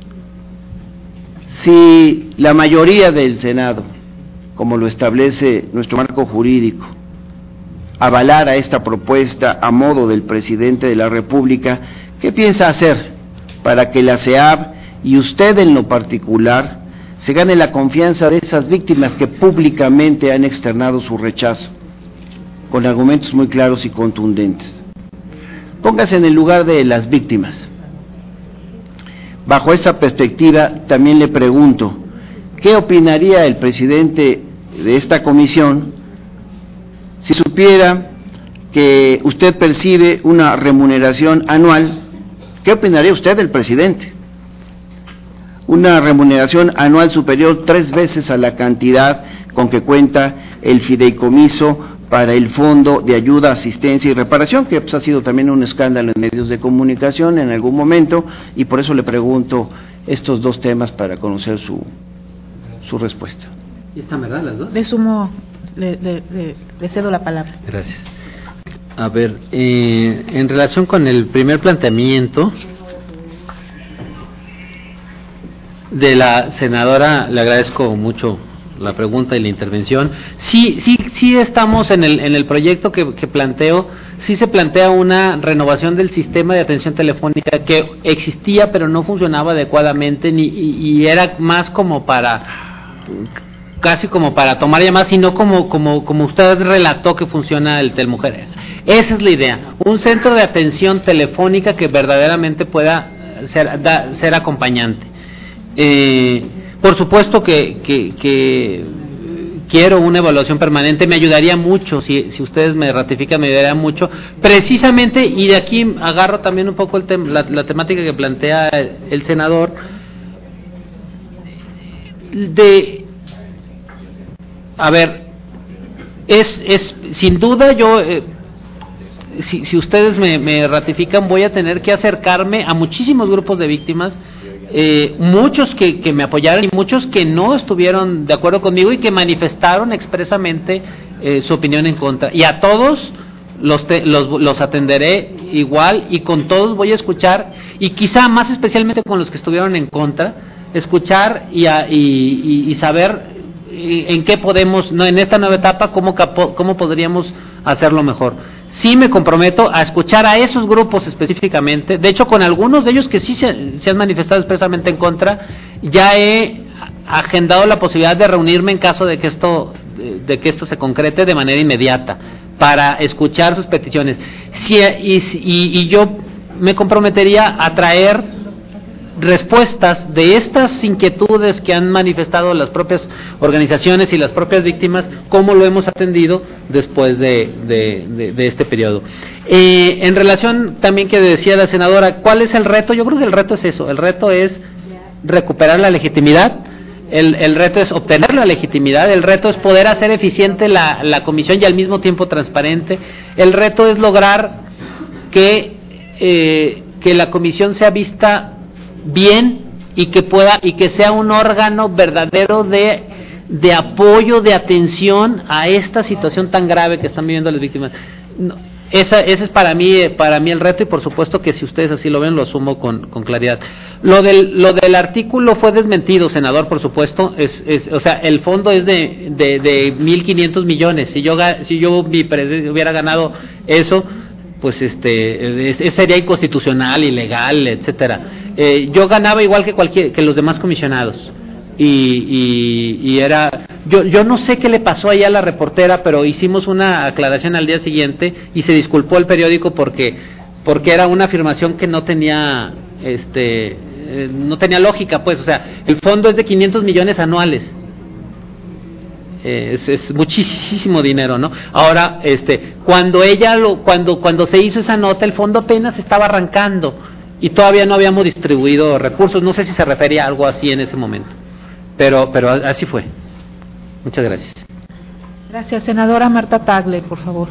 Si la mayoría del Senado, como lo establece nuestro marco jurídico, avalara esta propuesta a modo del presidente de la República, ¿qué piensa hacer para que la C E A B y usted en lo particular se gane la confianza de esas víctimas que públicamente han externado su rechazo, con argumentos muy claros y contundentes? Póngase en el lugar de las víctimas. Bajo esta perspectiva, también le pregunto, ¿qué opinaría el presidente de esta comisión si supiera que usted percibe una remuneración anual? ¿Qué opinaría usted del presidente? Una remuneración anual superior tres veces a la cantidad con que cuenta el fideicomiso para el Fondo de Ayuda, Asistencia y Reparación, que pues, ha sido también un escándalo en medios de comunicación en algún momento, y por eso le pregunto estos dos temas para conocer su, su respuesta. ¿Y están verdad las dos? Le sumo, le, le, le, le cedo la palabra. Gracias. A ver, eh, en relación con el primer planteamiento de la senadora, le agradezco mucho la pregunta y la intervención. Sí, sí, sí estamos en el en el proyecto que, que planteo, sí se plantea una renovación del sistema de atención telefónica que existía pero no funcionaba adecuadamente ni y, y era más como para casi como para tomar llamadas, sino como como como usted relató que funciona el Telmujer. Esa es la idea, un centro de atención telefónica que verdaderamente pueda ser da, ser acompañante. Eh, por supuesto que, que, que quiero una evaluación permanente, me ayudaría mucho, si, si ustedes me ratifican, me ayudaría mucho, precisamente, y de aquí agarro también un poco el tem, la, la temática que plantea el, el senador, de, a ver, es, es sin duda yo, eh, si, si ustedes me, me ratifican, voy a tener que acercarme a muchísimos grupos de víctimas, Eh, muchos que, que me apoyaron y muchos que no estuvieron de acuerdo conmigo y que manifestaron expresamente eh, su opinión en contra. Y a todos los, te, los, los atenderé igual y con todos voy a escuchar, y quizá más especialmente con los que estuvieron en contra, escuchar y, a, y, y, y saber en qué podemos, no, en esta nueva etapa, cómo, cómo podríamos hacerlo mejor. Sí me comprometo a escuchar a esos grupos específicamente, de hecho con algunos de ellos que sí se, se han manifestado expresamente en contra, ya he agendado la posibilidad de reunirme en caso de que esto, de, de que esto se concrete de manera inmediata, para escuchar sus peticiones. Sí, y, y, y yo me comprometería a traer respuestas de estas inquietudes que han manifestado las propias organizaciones y las propias víctimas, cómo lo hemos atendido después de, de, de, de este periodo. Eh, en relación también que decía la senadora, ¿cuál es el reto? Yo creo que el reto es eso, el reto es recuperar la legitimidad, el, el reto es obtener la legitimidad, el reto es poder hacer eficiente la, la comisión y al mismo tiempo transparente, el reto es lograr que, eh, que la comisión sea vista bien y que pueda y que sea un órgano verdadero de de apoyo, de atención a esta situación tan grave que están viviendo las víctimas. No, esa ese es para mí para mí el reto, y por supuesto que si ustedes así lo ven lo asumo con, con claridad. Lo del lo del artículo fue desmentido, senador, por supuesto, es, es o sea, el fondo es de de de mil quinientos millones. Si yo si yo hubiera ganado eso, pues este es, sería inconstitucional, ilegal, etcétera. Eh, yo ganaba igual que cualquier que los demás comisionados y, y, y era yo yo no sé qué le pasó allá a la reportera, pero hicimos una aclaración al día siguiente y se disculpó el periódico porque porque era una afirmación que no tenía este eh, no tenía lógica, pues, o sea, el fondo es de quinientos millones anuales. Es, es muchísimo dinero, ¿no? Ahora, este, cuando ella lo, cuando cuando se hizo esa nota, el fondo apenas estaba arrancando y todavía no habíamos distribuido recursos. No sé si se refería a algo así en ese momento, pero pero así fue. Muchas gracias. Gracias, senadora Marta Tagle, por favor.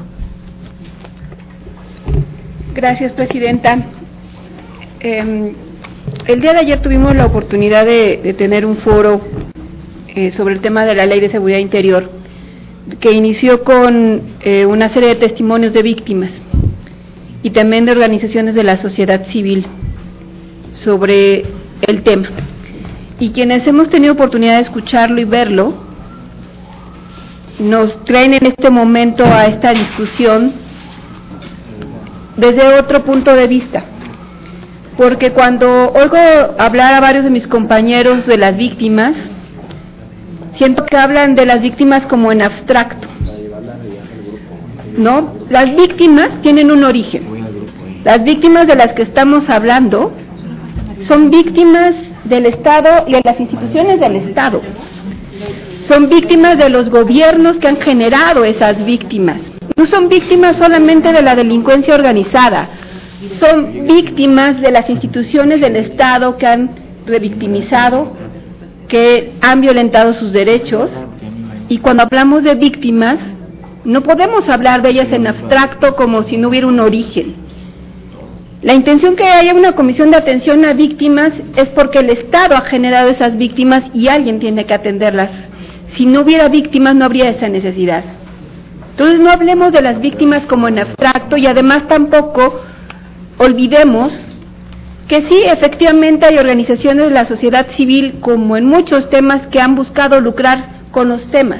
Gracias, presidenta. Eh, el día de ayer tuvimos la oportunidad de, de tener un foro Eh, sobre el tema de la Ley de Seguridad Interior, que inició con eh, una serie de testimonios de víctimas y también de organizaciones de la sociedad civil sobre el tema. Y quienes hemos tenido oportunidad de escucharlo y verlo, nos traen en este momento a esta discusión desde otro punto de vista. Porque cuando oigo hablar a varios de mis compañeros de las víctimas, siento que hablan de las víctimas como en abstracto, ¿no? Las víctimas tienen un origen. Las víctimas de las que estamos hablando son víctimas del Estado y de las instituciones del Estado. Son víctimas de los gobiernos que han generado esas víctimas. No son víctimas solamente de la delincuencia organizada, son víctimas de las instituciones del Estado que han revictimizado, que han violentado sus derechos, y cuando hablamos de víctimas, no podemos hablar de ellas en abstracto como si no hubiera un origen. La intención que haya una comisión de atención a víctimas es porque el Estado ha generado esas víctimas y alguien tiene que atenderlas. Si no hubiera víctimas, no habría esa necesidad. Entonces no hablemos de las víctimas como en abstracto, y además tampoco olvidemos que sí, efectivamente hay organizaciones de la sociedad civil, como en muchos temas, que han buscado lucrar con los temas.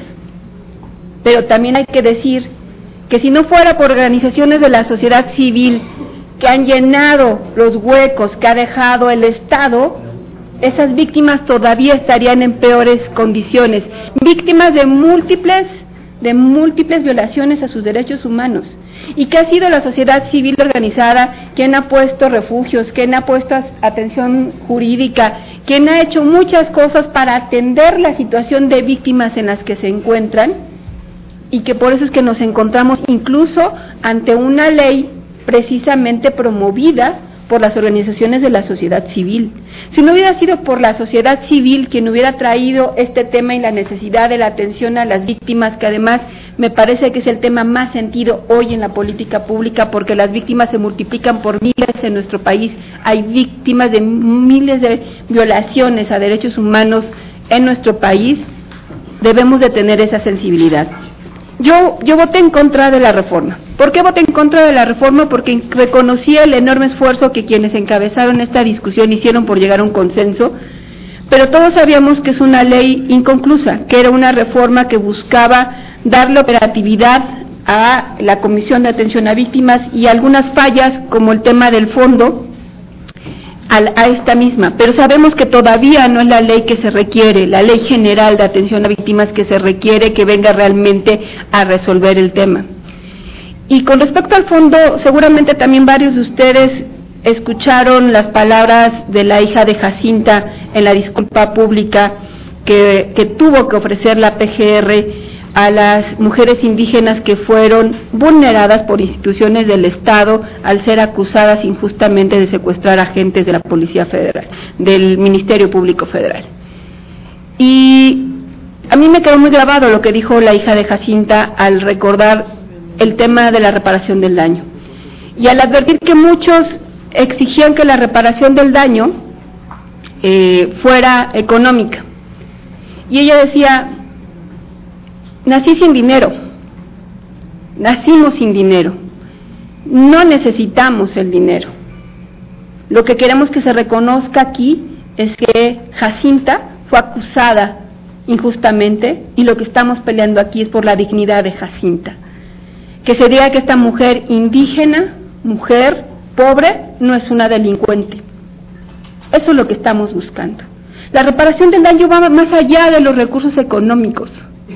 Pero también hay que decir que si no fuera por organizaciones de la sociedad civil que han llenado los huecos que ha dejado el Estado, esas víctimas todavía estarían en peores condiciones, víctimas de múltiples, de múltiples violaciones a sus derechos humanos, y que ha sido la sociedad civil organizada quien ha puesto refugios, quien ha puesto atención jurídica, quien ha hecho muchas cosas para atender la situación de víctimas en las que se encuentran, y que por eso es que nos encontramos incluso ante una ley precisamente promovida por las organizaciones de la sociedad civil. Si no hubiera sido por la sociedad civil quien hubiera traído este tema y la necesidad de la atención a las víctimas, que además me parece que es el tema más sentido hoy en la política pública, porque las víctimas se multiplican por miles en nuestro país, hay víctimas de miles de violaciones a derechos humanos en nuestro país, debemos de tener esa sensibilidad. Yo, yo voté en contra de la reforma. ¿Por qué voté en contra de la reforma? Porque reconocí el enorme esfuerzo que quienes encabezaron esta discusión hicieron por llegar a un consenso, pero todos sabíamos que es una ley inconclusa, que era una reforma que buscaba darle operatividad a la Comisión de Atención a Víctimas y algunas fallas, como el tema del fondo, a esta misma, pero sabemos que todavía no es la ley que se requiere, la ley general de atención a víctimas que se requiere que venga realmente a resolver el tema. Y con respecto al fondo, seguramente también varios de ustedes escucharon las palabras de la hija de Jacinta en la disculpa pública que, que tuvo que ofrecer la P G R a las mujeres indígenas que fueron vulneradas por instituciones del Estado al ser acusadas injustamente de secuestrar agentes de la Policía Federal, del Ministerio Público Federal. Y a mí me quedó muy grabado lo que dijo la hija de Jacinta al recordar el tema de la reparación del daño. Y al advertir que muchos exigían que la reparación del daño eh, fuera económica. Y ella decía: nací sin dinero, nacimos sin dinero, no necesitamos el dinero. Lo que queremos que se reconozca aquí es que Jacinta fue acusada injustamente y lo que estamos peleando aquí es por la dignidad de Jacinta. Que se diga que esta mujer indígena, mujer pobre, no es una delincuente. Eso es lo que estamos buscando. La reparación del daño va más allá de los recursos económicos.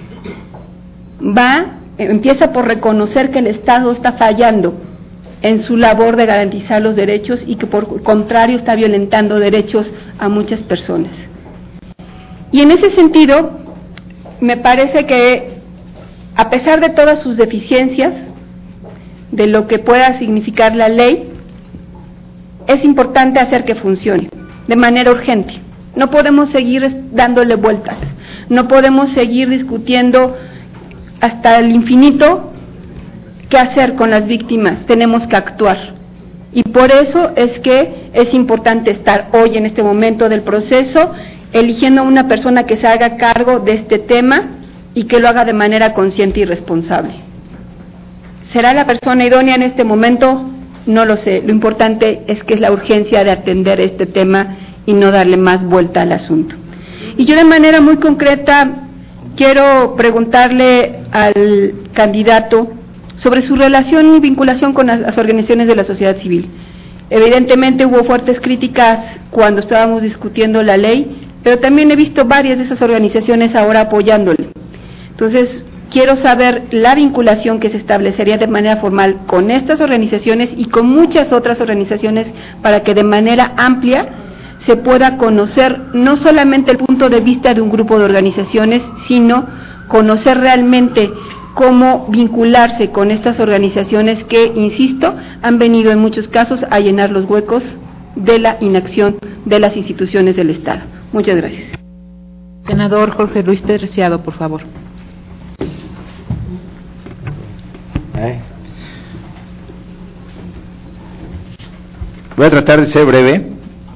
Va, empieza por reconocer que el Estado está fallando en su labor de garantizar los derechos y que por contrario está violentando derechos a muchas personas. Y en ese sentido, me parece que a pesar de todas sus deficiencias, de lo que pueda significar la ley, es importante hacer que funcione de manera urgente. No podemos seguir dándole vueltas, no podemos seguir discutiendo hasta el infinito qué hacer con las víctimas, tenemos que actuar. Y por eso es que es importante estar hoy en este momento del proceso, eligiendo a una persona que se haga cargo de este tema y que lo haga de manera consciente y responsable. ¿Será la persona idónea en este momento? No lo sé. Lo importante es que es la urgencia de atender este tema y no darle más vuelta al asunto. Y yo de manera muy concreta quiero preguntarle al candidato sobre su relación y vinculación con las organizaciones de la sociedad civil. Evidentemente hubo fuertes críticas cuando estábamos discutiendo la ley, pero también he visto varias de esas organizaciones ahora apoyándole. Entonces, quiero saber la vinculación que se establecería de manera formal con estas organizaciones y con muchas otras organizaciones para que de manera amplia se pueda conocer no solamente el punto de vista de un grupo de organizaciones, sino conocer realmente cómo vincularse con estas organizaciones que, insisto, han venido en muchos casos a llenar los huecos de la inacción de las instituciones del Estado. Muchas gracias. Senador Jorge Luis Terciado, por favor. Voy a tratar de ser breve.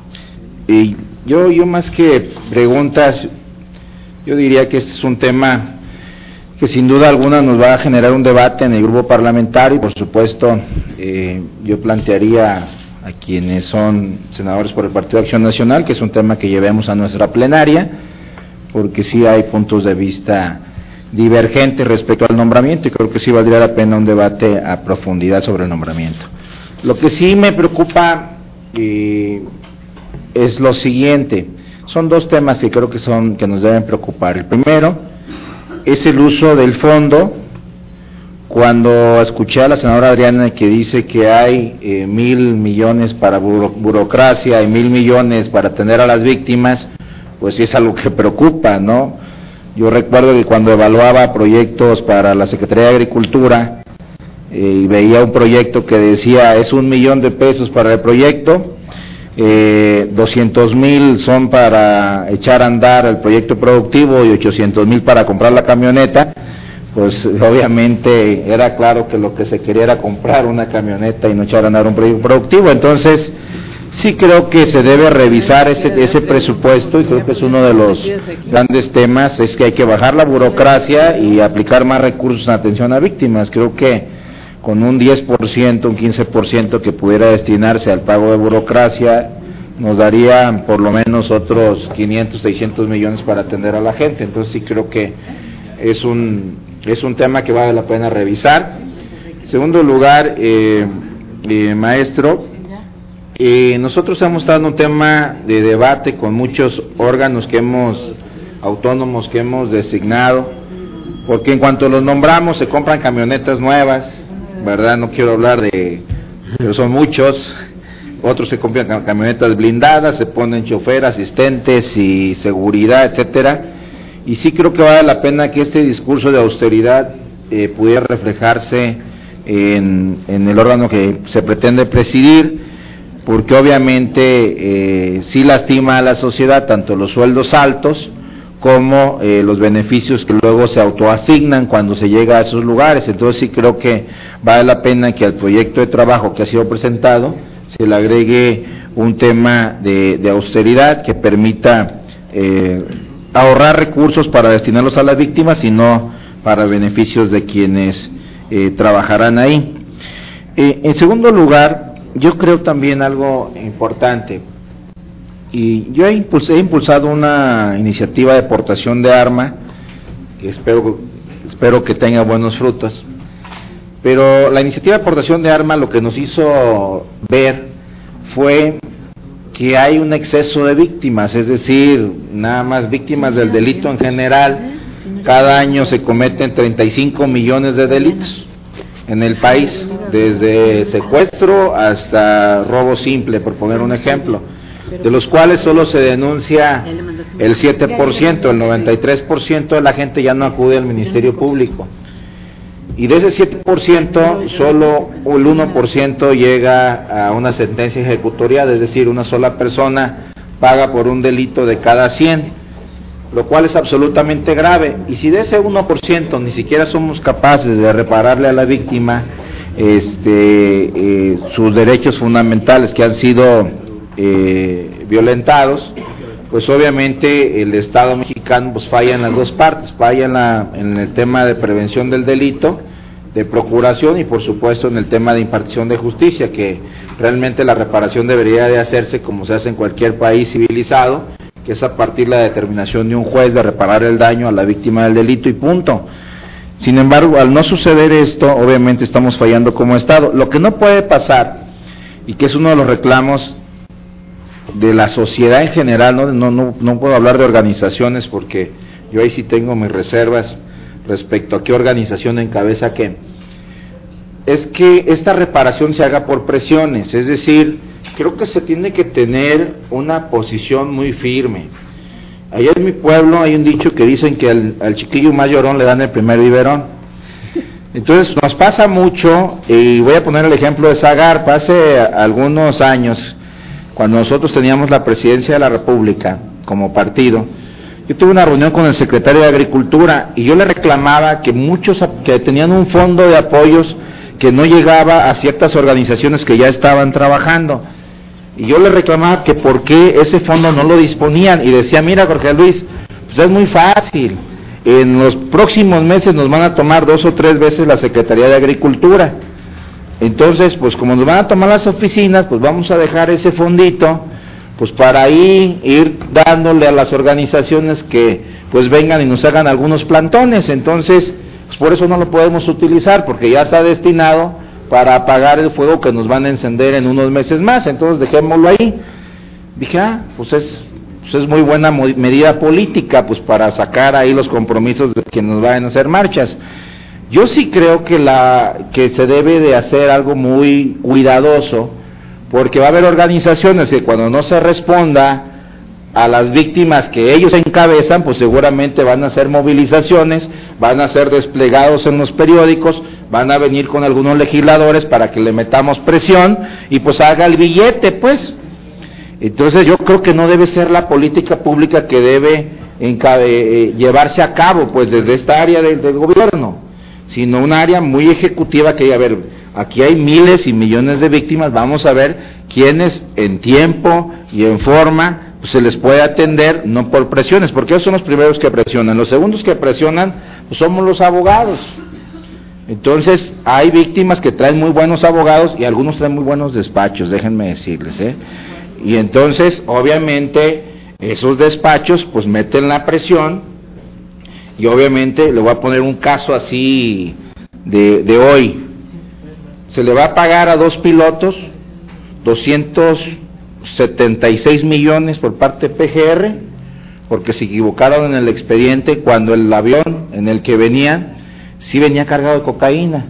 Y yo, yo más que preguntas, yo diría que este es un tema que sin duda alguna nos va a generar un debate en el grupo parlamentario y por supuesto eh, yo plantearía a quienes son senadores por el Partido de Acción Nacional que es un tema que llevemos a nuestra plenaria, porque sí hay puntos de vista divergentes respecto al nombramiento y creo que sí valdría la pena un debate a profundidad sobre el nombramiento. Lo que sí me preocupa eh, es lo siguiente, son dos temas que creo que son que nos deben preocupar. El primero es el uso del fondo. Cuando escuché a la senadora Adriana que dice que hay eh, mil millones para buro, burocracia y mil millones para atender a las víctimas, pues sí es algo que preocupa, ¿no? Yo recuerdo que cuando evaluaba proyectos para la Secretaría de Agricultura eh, y veía un proyecto que decía es un millón de pesos para el proyecto, eh, doscientos mil son para echar a andar el proyecto productivo y ochocientos mil para comprar la camioneta, pues obviamente era claro que lo que se quería era comprar una camioneta y no echar a andar un proyecto productivo. Entonces sí creo que se debe revisar ese, ese presupuesto y creo que es uno de los grandes temas, es que hay que bajar la burocracia y aplicar más recursos en atención a víctimas. Creo que con un diez por ciento, un quince por ciento que pudiera destinarse al pago de burocracia nos daría por lo menos otros quinientos, seiscientos millones para atender a la gente. Entonces sí creo que es un es un tema que vale la pena revisar. En segundo lugar, eh, eh, maestro, eh, nosotros hemos estado en un tema de debate con muchos órganos que hemos autónomos que hemos designado, porque en cuanto los nombramos se compran camionetas nuevas, ¿verdad? No quiero hablar de, pero son muchos. Otros se compran camionetas blindadas, se ponen chofer, asistentes y seguridad, etcétera. Y sí creo que vale la pena que este discurso de austeridad eh, pudiera reflejarse en, en el órgano que se pretende presidir, porque obviamente eh, sí lastima a la sociedad tanto los sueldos altos como eh, los beneficios que luego se autoasignan cuando se llega a esos lugares. Entonces sí creo que vale la pena que al proyecto de trabajo que ha sido presentado se le agregue un tema de, de austeridad que permita eh, ahorrar recursos para destinarlos a las víctimas y no para beneficios de quienes eh, trabajarán ahí. Eh, en segundo lugar, yo creo también algo importante, y yo he, impuls he impulsado una iniciativa de portación de arma que espero, espero que tenga buenos frutos, pero la iniciativa de portación de arma lo que nos hizo ver fue que hay un exceso de víctimas, es decir, nada más víctimas del delito en general. Cada año se cometen treinta y cinco millones de delitos en el país, desde secuestro hasta robo simple, por poner un ejemplo, de los cuales solo se denuncia el siete por ciento, el noventa y tres por ciento de la gente ya no acude al Ministerio Público. Y de ese siete por ciento, solo el uno por ciento llega a una sentencia ejecutorial, es decir, una sola persona paga por un delito de cada cien, lo cual es absolutamente grave. Y si de ese uno por ciento ni siquiera somos capaces de repararle a la víctima este, eh, sus derechos fundamentales que han sido eh, violentados, pues obviamente el Estado mexicano pues falla en las dos partes, falla en, la, en el tema de prevención del delito, de procuración y por supuesto en el tema de impartición de justicia, que realmente la reparación debería de hacerse como se hace en cualquier país civilizado, que es a partir de la determinación de un juez de reparar el daño a la víctima del delito y punto. Sin embargo, al no suceder esto, obviamente estamos fallando como Estado. Lo que no puede pasar, y que es uno de los reclamos de la sociedad en general, no, no, no, no puedo hablar de organizaciones porque yo ahí sí tengo mis reservas respecto a qué organización encabeza qué, es que esta reparación se haga por presiones, es decir, creo que se tiene que tener una posición muy firme. Allá en mi pueblo hay un dicho que dicen que al, al chiquillo más llorón le dan el primer biberón. Entonces nos pasa mucho, y voy a poner el ejemplo de Zagarpa. Hace algunos años, cuando nosotros teníamos la presidencia de la República como partido, yo tuve una reunión con el secretario de Agricultura y yo le reclamaba que muchos que tenían un fondo de apoyos que no llegaba a ciertas organizaciones que ya estaban trabajando, y yo le reclamaba que por qué ese fondo no lo disponían, y decía, mira Jorge Luis, pues es muy fácil, en los próximos meses nos van a tomar dos o tres veces la Secretaría de Agricultura, entonces pues como nos van a tomar las oficinas, pues vamos a dejar ese fondito pues para ahí ir dándole a las organizaciones que pues vengan y nos hagan algunos plantones. Entonces pues por eso no lo podemos utilizar, porque ya está destinado para apagar el fuego que nos van a encender en unos meses más, entonces dejémoslo ahí. Dije, ah, pues es, pues es muy buena medida política, pues para sacar ahí los compromisos de que nos vayan a hacer marchas. Yo sí creo que la que se debe de hacer algo muy cuidadoso, porque va a haber organizaciones que cuando no se responda a las víctimas que ellos encabezan, pues seguramente van a hacer movilizaciones, van a ser desplegados en los periódicos, van a venir con algunos legisladores para que le metamos presión y pues haga el billete, pues. Entonces yo creo que no debe ser la política pública que debe eh, llevarse a cabo, pues desde esta área del, del gobierno, sino un área muy ejecutiva que, a ver, aquí hay miles y millones de víctimas, vamos a ver quiénes en tiempo y en forma pues se les puede atender, no por presiones, porque ellos son los primeros que presionan. Los segundos que presionan pues somos los abogados. Entonces hay víctimas que traen muy buenos abogados y algunos traen muy buenos despachos, déjenme decirles, ¿eh? Y entonces obviamente esos despachos pues meten la presión, y obviamente le voy a poner un caso así de, de hoy. Se le va a pagar a dos pilotos doscientos setenta y seis millones por parte de P G R, porque se equivocaron en el expediente cuando el avión en el que venían, sí venía cargado de cocaína.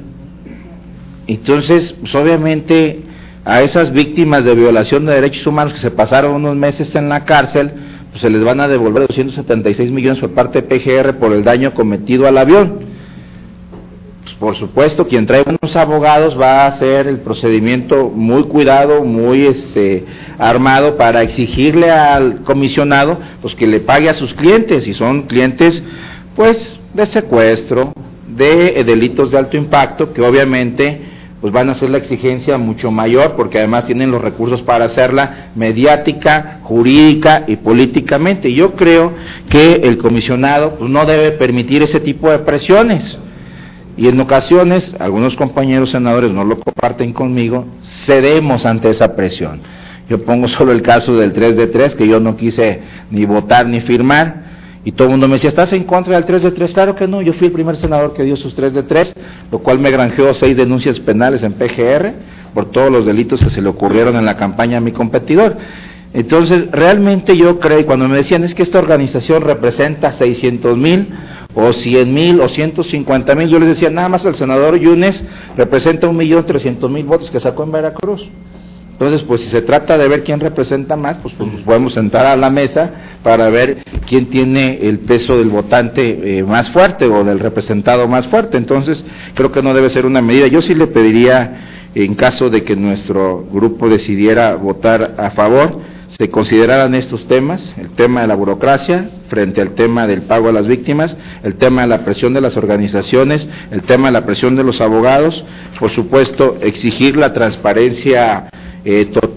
Entonces, pues obviamente, a esas víctimas de violación de derechos humanos que se pasaron unos meses en la cárcel, pues se les van a devolver doscientos setenta y seis millones por parte de P G R por el daño cometido al avión. Pues por supuesto, quien trae unos abogados va a hacer el procedimiento muy cuidado, muy este armado para exigirle al comisionado pues que le pague a sus clientes, y son clientes pues de secuestro, de eh, delitos de alto impacto, que obviamente pues van a hacer la exigencia mucho mayor, porque además tienen los recursos para hacerla mediática, jurídica y políticamente. Yo creo que el comisionado pues no debe permitir ese tipo de presiones. Y en ocasiones, algunos compañeros senadores no lo comparten conmigo, cedemos ante esa presión. Yo pongo solo el caso del tres de tres, que yo no quise ni votar ni firmar, y todo el mundo me decía, ¿estás en contra del tres de tres? Claro que no, yo fui el primer senador que dio sus tres de tres, lo cual me granjeó seis denuncias penales en P G R, por todos los delitos que se le ocurrieron en la campaña a mi competidor. Entonces, realmente yo creo, y cuando me decían, es que esta organización representa seiscientos mil, o cien mil, o ciento cincuenta mil, yo les decía, nada más el senador Yunes representa un millón trescientos mil votos que sacó en Veracruz. Entonces, pues si se trata de ver quién representa más, pues, pues nos podemos sentar a la mesa para ver quién tiene el peso del votante eh, más fuerte, o del representado más fuerte. Entonces, creo que no debe ser una medida. Yo sí le pediría, en caso de que nuestro grupo decidiera votar a favor, se consideraran estos temas, el tema de la burocracia frente al tema del pago a las víctimas, el tema de la presión de las organizaciones, el tema de la presión de los abogados, por supuesto exigir la transparencia eh, total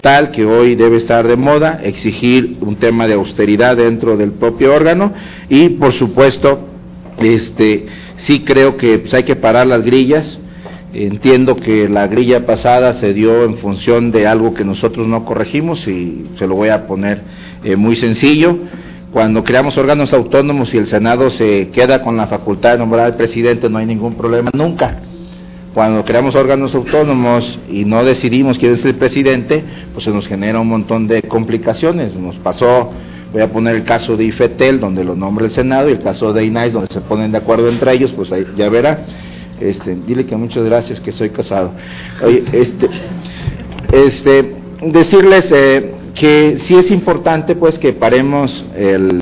tal que hoy debe estar de moda, exigir un tema de austeridad dentro del propio órgano y, por supuesto, este sí creo que pues, hay que parar las grillas. Entiendo que la grilla pasada se dio en función de algo que nosotros no corregimos y se lo voy a poner eh, muy sencillo. Cuando creamos órganos autónomos y el Senado se queda con la facultad de nombrar al presidente, no hay ningún problema nunca. Cuando creamos órganos autónomos y no decidimos quién es el presidente, pues se nos genera un montón de complicaciones. Nos pasó, voy a poner el caso de IFETEL, donde lo nombra el Senado, y el caso de INAIS, donde se ponen de acuerdo entre ellos, pues ahí ya verá. Este, dile que muchas gracias, que soy casado. Oye, este, este, decirles eh, que sí es importante, pues, que paremos el,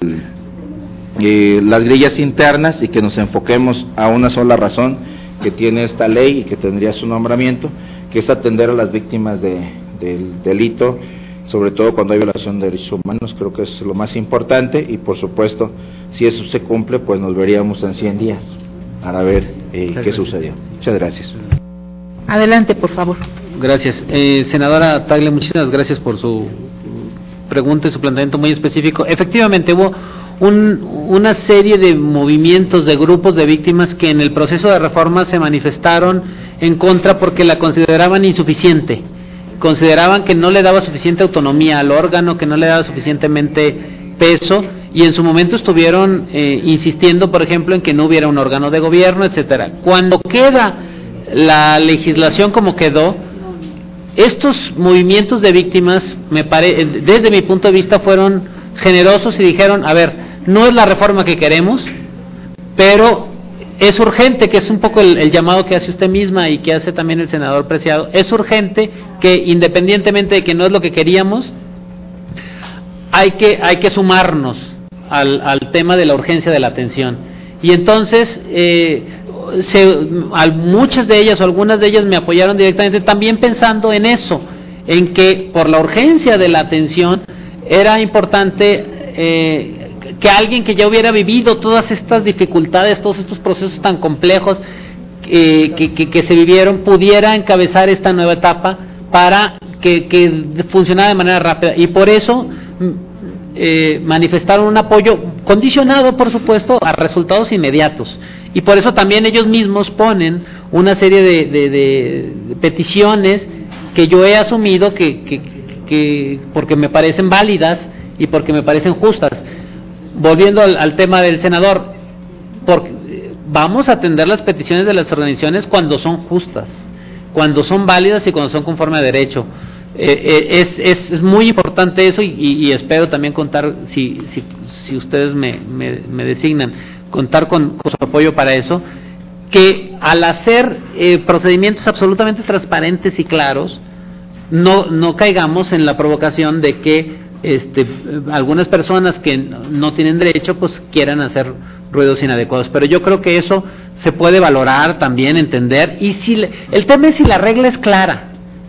eh, las grillas internas y que nos enfoquemos a una sola razón que tiene esta ley y que tendría su nombramiento, que es atender a las víctimas de, del delito, sobre todo cuando hay violación de derechos humanos. Creo que es lo más importante y, por supuesto, si eso se cumple, pues nos veríamos en cien días para ver eh, qué sucedió. Muchas gracias. Adelante, por favor. Gracias. Eh, senadora Tagle, muchísimas gracias por su pregunta y su planteamiento muy específico. Efectivamente, hubo un, una serie de movimientos, de grupos de víctimas que en el proceso de reforma se manifestaron en contra porque la consideraban insuficiente. Consideraban que no le daba suficiente autonomía al órgano, que no le daba suficientemente peso, y en su momento estuvieron eh, insistiendo, por ejemplo, en que no hubiera un órgano de gobierno, etcétera. Cuando queda la legislación como quedó, estos movimientos de víctimas, me pare, desde mi punto de vista, fueron generosos y dijeron, a ver, no es la reforma que queremos, pero es urgente, que es un poco el, el llamado que hace usted misma y que hace también el senador Preciado, es urgente que, independientemente de que no es lo que queríamos, hay que, hay que sumarnos al, al tema de la urgencia de la atención. Y entonces, eh, se, a muchas de ellas o algunas de ellas me apoyaron directamente, también pensando en eso, en que por la urgencia de la atención era importante eh, que alguien que ya hubiera vivido todas estas dificultades, todos estos procesos tan complejos eh, que, que, que se vivieron, pudiera encabezar esta nueva etapa para que, que funcionara de manera rápida. Y por eso eh, manifestaron un apoyo condicionado, por supuesto, a resultados inmediatos. Y por eso también ellos mismos ponen una serie de, de, de, de peticiones que yo he asumido que, que, que porque me parecen válidas y porque me parecen justas. Volviendo al, al tema del senador, porque vamos a atender las peticiones de las organizaciones cuando son justas, cuando son válidas y cuando son conforme a derecho. Eh, eh, es, es, es muy importante eso y, y, y espero también contar, si, si, si ustedes me, me, me designan, contar con, con su apoyo para eso, que al hacer eh, procedimientos absolutamente transparentes y claros, no, no caigamos en la provocación de que Este, algunas personas que no tienen derecho pues quieran hacer ruidos inadecuados, pero yo creo que eso se puede valorar también, entender, y si le, el tema es si la regla es clara,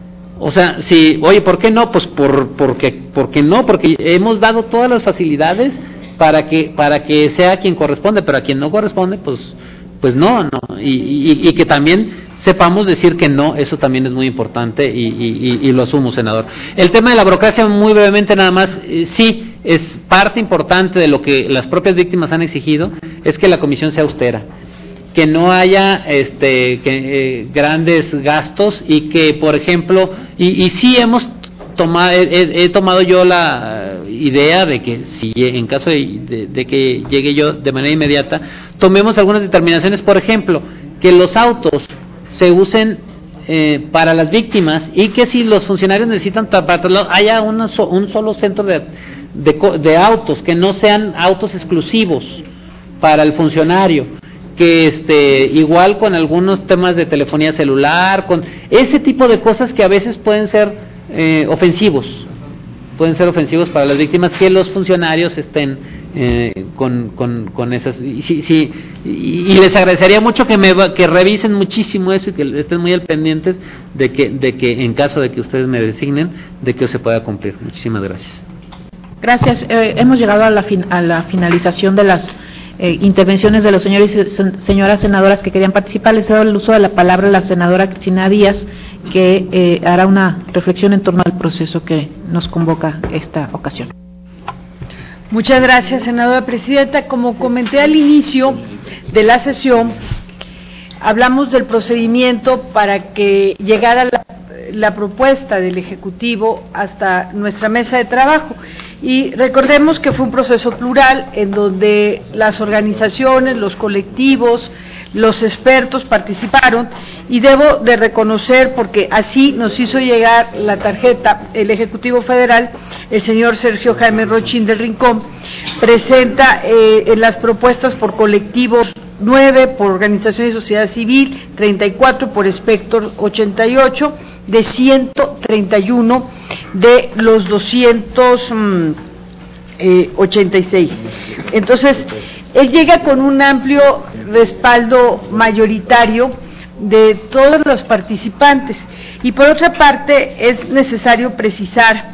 o sea, si, oye, ¿por qué no? Pues por, porque, porque no, porque hemos dado todas las facilidades para que, para que sea quien corresponde, pero a quien no corresponde, pues, pues no, no, y, y, y que también sepamos decir que no, eso también es muy importante y, y, y lo asumo, senador. El tema de la burocracia, muy brevemente nada más, eh, sí, es parte importante de lo que las propias víctimas han exigido, es que la comisión sea austera, que no haya este, que, eh, grandes gastos y que, por ejemplo, y, y sí hemos tomado, he, he tomado yo la idea de que si en caso de, de, de que llegue yo de manera inmediata, tomemos algunas determinaciones, por ejemplo, que los autos se usen eh, para las víctimas y que si los funcionarios necesitan para traslado, haya una so, un solo centro de, de, de autos, que no sean autos exclusivos para el funcionario, que este igual con algunos temas de telefonía celular, con ese tipo de cosas que a veces pueden ser eh, ofensivos, pueden ser ofensivos para las víctimas, que los funcionarios estén Eh, con, con, con esas y, sí, sí, y, y les agradecería mucho que me que revisen muchísimo eso y que estén muy al pendientes de que de que en caso de que ustedes me designen, de que se pueda cumplir. Muchísimas gracias. Gracias. Eh, hemos llegado a la, fin, a la finalización de las eh, intervenciones de los señores y señoras senadoras que querían participar. Les cedo el uso de la palabra a la senadora Cristina Díaz, que eh, hará una reflexión en torno al proceso que nos convoca esta ocasión. Muchas gracias, senadora presidenta. Como comenté al inicio de la sesión, hablamos del procedimiento para que llegara la, la propuesta del Ejecutivo hasta nuestra mesa de trabajo. Y recordemos que fue un proceso plural en donde las organizaciones, los colectivos, los expertos participaron, y debo de reconocer, porque así nos hizo llegar la tarjeta el Ejecutivo Federal, el señor Sergio Jaime Rochín del Rincón, presenta eh, en las propuestas por colectivos nueve, por organizaciones de sociedad civil treinta y cuatro, por Spector ochenta y ocho, de ciento treinta y uno de los doscientos ochenta y seis. Entonces, él llega con un amplio respaldo mayoritario de todos los participantes. Y por otra parte, es necesario precisar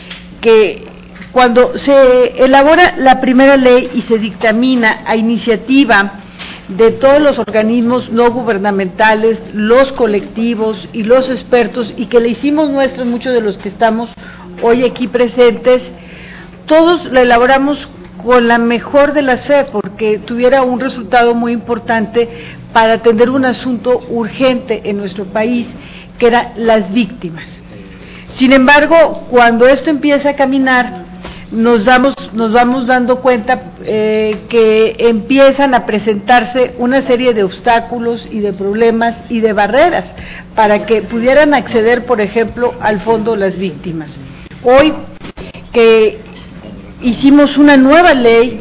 que cuando se elabora la primera ley y se dictamina a iniciativa de todos los organismos no gubernamentales, los colectivos y los expertos, y que le hicimos nuestros muchos de los que estamos hoy aquí presentes, todos la elaboramos con la mejor de las fe, porque tuviera un resultado muy importante para atender un asunto urgente en nuestro país, que eran las víctimas. Sin embargo, cuando esto empieza a caminar, nos damos, nos vamos dando cuenta eh, que empiezan a presentarse una serie de obstáculos y de problemas y de barreras para que pudieran acceder, por ejemplo, al fondo las víctimas. Hoy que hicimos una nueva ley,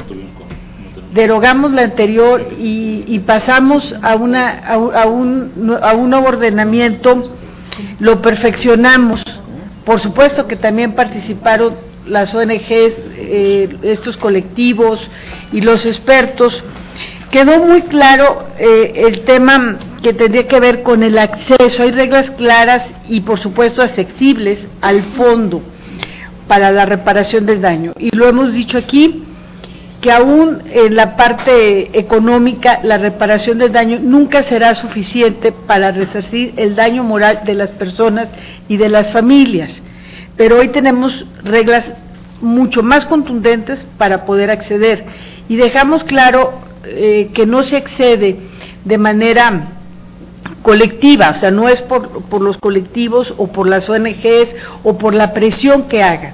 derogamos la anterior y, y pasamos a, una, a, a, un, a un nuevo ordenamiento, lo perfeccionamos. Por supuesto que también participaron las O N Ges, eh, estos colectivos y los expertos. Quedó muy claro eh, el tema que tendría que ver con el acceso. Hay reglas claras y, por supuesto, accesibles al fondo para la reparación del daño. Y lo hemos dicho aquí, que aún en la parte económica, la reparación del daño nunca será suficiente para resarcir el daño moral de las personas y de las familias. Pero hoy tenemos reglas mucho más contundentes para poder acceder, y dejamos claro eh, que no se accede de manera colectiva, o sea, no es por, por los colectivos o por las O N Ges o por la presión que hagan.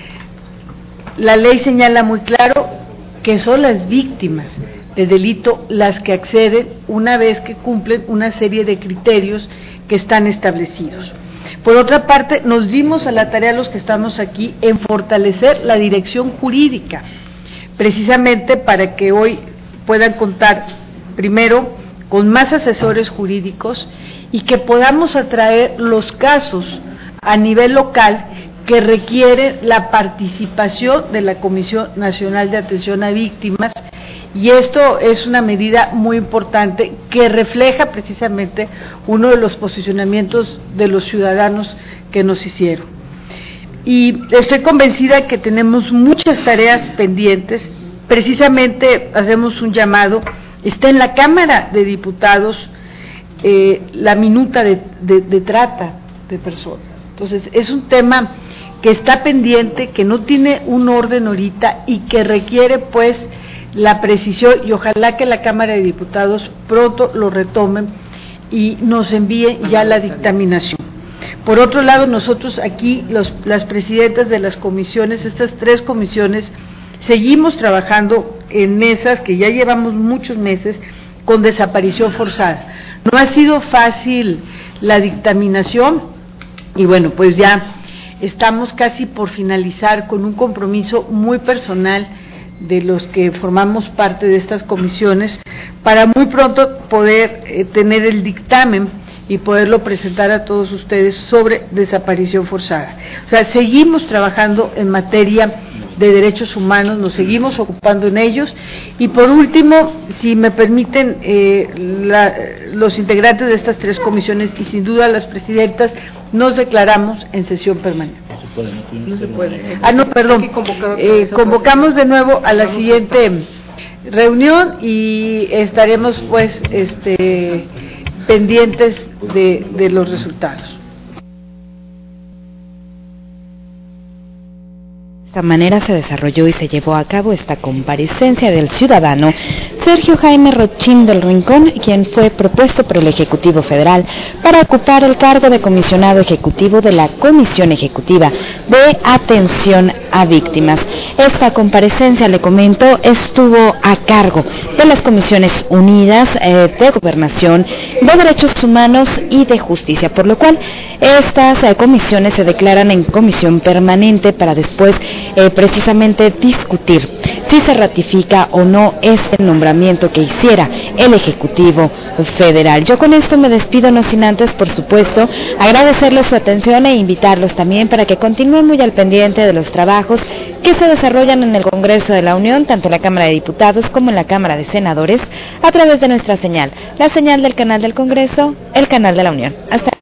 La ley señala muy claro que son las víctimas de delito las que acceden una vez que cumplen una serie de criterios que están establecidos. Por otra parte, nos dimos a la tarea los que estamos aquí en fortalecer la dirección jurídica, precisamente para que hoy puedan contar, primero, con más asesores jurídicos y que podamos atraer los casos a nivel local que requieren la participación de la Comisión Nacional de Atención a Víctimas, y esto es una medida muy importante que refleja precisamente uno de los posicionamientos de los ciudadanos que nos hicieron. Y estoy convencida que tenemos muchas tareas pendientes. Precisamente hacemos un llamado, está en la Cámara de Diputados eh, la minuta de, de, de trata de personas. Entonces, es un tema que está pendiente, que no tiene un orden ahorita y que requiere pues la precisión, y ojalá que la Cámara de Diputados pronto lo retomen y nos envíen ya la dictaminación. Por otro lado, nosotros aquí, los, las presidentas de las comisiones, estas tres comisiones, seguimos trabajando en mesas que ya llevamos muchos meses con desaparición forzada. No ha sido fácil la dictaminación y bueno, pues ya estamos casi por finalizar con un compromiso muy personal de los que formamos parte de estas comisiones para muy pronto poder eh, tener el dictamen y poderlo presentar a todos ustedes sobre desaparición forzada. O sea, seguimos trabajando en materia de derechos humanos, nos seguimos ocupando en ellos. Y por último, si me permiten, eh, la, los integrantes de estas tres comisiones y sin duda las presidentas, nos declaramos en sesión permanente. No se puede. Ah, no, perdón. Eh, convocamos de nuevo a la siguiente reunión y estaremos pues este pendientes de, de los resultados. De esta manera se desarrolló y se llevó a cabo esta comparecencia del ciudadano Sergio Jaime Rochín del Rincón, quien fue propuesto por el Ejecutivo Federal para ocupar el cargo de comisionado ejecutivo de la Comisión Ejecutiva de Atención a Víctimas. Esta comparecencia, le comento, estuvo a cargo de las Comisiones Unidas eh, de Gobernación, de Derechos Humanos y de Justicia, por lo cual estas eh, comisiones se declaran en comisión permanente para después Eh, precisamente discutir si se ratifica o no este nombramiento que hiciera el Ejecutivo Federal. Yo con esto me despido, no sin antes, por supuesto, agradecerles su atención e invitarlos también para que continúen muy al pendiente de los trabajos que se desarrollan en el Congreso de la Unión, tanto en la Cámara de Diputados como en la Cámara de Senadores, a través de nuestra señal, la señal del canal del Congreso, el canal de la Unión. Hasta